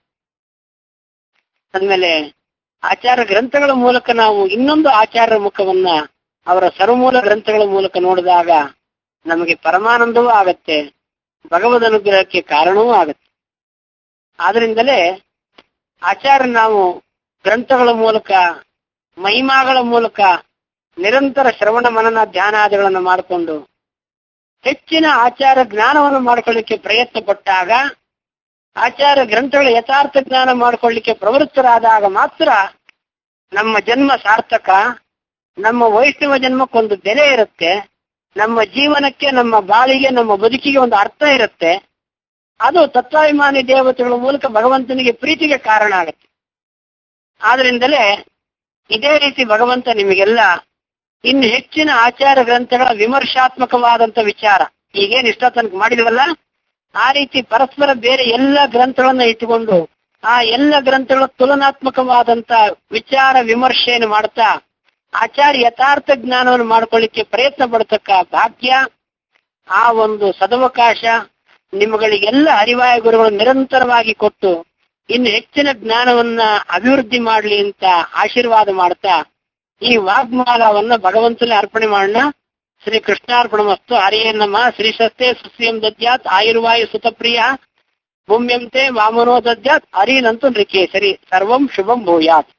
ಅಂದ್ಮೇಲೆ ಆಚಾರ ಗ್ರಂಥಗಳ ಮೂಲಕ ನಾವು ಇನ್ನೊಂದು ಆಚಾರ್ಯರ ಮುಖವನ್ನ ಅವರ ಸರ್ವಮೂಲ ಗ್ರಂಥಗಳ ಮೂಲಕ ನೋಡಿದಾಗ ನಮಗೆ ಪರಮಾನಂದವೂ ಆಗತ್ತೆ, ಭಗವದ್ ಅನುಗ್ರಹಕ್ಕೆ ಕಾರಣವೂ ಆಗತ್ತೆ. ಆದ್ರಿಂದಲೇ ಆಚಾರ್ಯ ನಾವು ಗ್ರಂಥಗಳ ಮೂಲಕ, ಮಹಿಮಾಗಳ ಮೂಲಕ ನಿರಂತರ ಶ್ರವಣ ಮನನ ಧ್ಯಾನಾದಿಗಳನ್ನು ಮಾಡಿಕೊಂಡು ಹೆಚ್ಚಿನ ಆಚಾರ ಜ್ಞಾನವನ್ನು ಮಾಡ್ಕೊಳ್ಳಿಕ್ಕೆ ಪ್ರಯತ್ನ ಪಟ್ಟಾಗ, ಆಚಾರ ಗ್ರಂಥಗಳ ಯಥಾರ್ಥ ಜ್ಞಾನ ಮಾಡ್ಕೊಳ್ಳಿಕ್ಕೆ ಪ್ರವೃತ್ತರಾದಾಗ ಮಾತ್ರ ನಮ್ಮ ಜನ್ಮ ಸಾರ್ಥಕ, ನಮ್ಮ ವೈಷ್ಣವ ಜನ್ಮಕ್ಕೊಂದು ಬೆಲೆ ಇರುತ್ತೆ, ನಮ್ಮ ಜೀವನಕ್ಕೆ, ನಮ್ಮ ಬಾಳಿಗೆ, ನಮ್ಮ ಬದುಕಿಗೆ ಒಂದು ಅರ್ಥ ಇರುತ್ತೆ. ಅದು ತತ್ವಾಭಿಮಾನಿ ದೇವತೆಗಳ ಮೂಲಕ ಭಗವಂತನಿಗೆ ಪ್ರೀತಿಗೆ ಕಾರಣ ಆಗುತ್ತೆ. ಆದ್ರಿಂದಲೇ ಇದೇ ರೀತಿ ಭಗವಂತ ನಿಮಗೆಲ್ಲ ಇನ್ನು ಹೆಚ್ಚಿನ ಆಚಾರ ಗ್ರಂಥಗಳ ವಿಮರ್ಶಾತ್ಮಕವಾದಂತ ವಿಚಾರ, ಈಗೇನು ಇಷ್ಟ ತನಕ ಮಾಡಿಲ್ವಲ್ಲ, ಆ ರೀತಿ ಪರಸ್ಪರ ಬೇರೆ ಎಲ್ಲ ಗ್ರಂಥಗಳನ್ನ ಇಟ್ಟುಕೊಂಡು ಆ ಎಲ್ಲ ಗ್ರಂಥಗಳ ತುಲನಾತ್ಮಕವಾದಂತ ವಿಚಾರ ವಿಮರ್ಶೆಯನ್ನು ಮಾಡ್ತಾ ಆಚಾರ್ಯ ಯಥಾರ್ಥ ಜ್ಞಾನವನ್ನು ಮಾಡ್ಕೊಳ್ಳಿಕ್ಕೆ ಪ್ರಯತ್ನ ಪಡ್ತಕ್ಕ ಭಾಗ್ಯ, ಆ ಒಂದು ಸದವಕಾಶ ನಿಮ್ಮಗಳಿಗೆಲ್ಲ ಹರಿವಾಯ ಗುರುಗಳು ನಿರಂತರವಾಗಿ ಕೊಟ್ಟು ಇನ್ನು ಹೆಚ್ಚಿನ ಜ್ಞಾನವನ್ನ ಅಭಿವೃದ್ಧಿ ಮಾಡ್ಲಿ ಅಂತ ಆಶೀರ್ವಾದ ಮಾಡ್ತಾ ಈ ವಾಗ್ಮಾಲವನ್ನ ಭಗವಂತನೇ ಅರ್ಪಣೆ ಮಾಡೋಣ. ಶ್ರೀ ಕೃಷ್ಣಾರ್ಪಣಮಸ್ತು. ಹರಿಯೇ ನಮಃ. ಶ್ರೀಶಸ್ತೆ ಸುಸ್ಯಂ ದದ್ಯಾತ್ ಆಯುರ್ವಾಯು ಸುತಪ್ರಿಯ ಭೂಮ್ಯಂತೆ ವಾಮನೋ ದದ್ಯಾತ್ ಹರಿನಂತು ನೃಕೇಸರಿ. ಸರ್ವಂ ಶುಭಂ ಭೂಯಾತ್.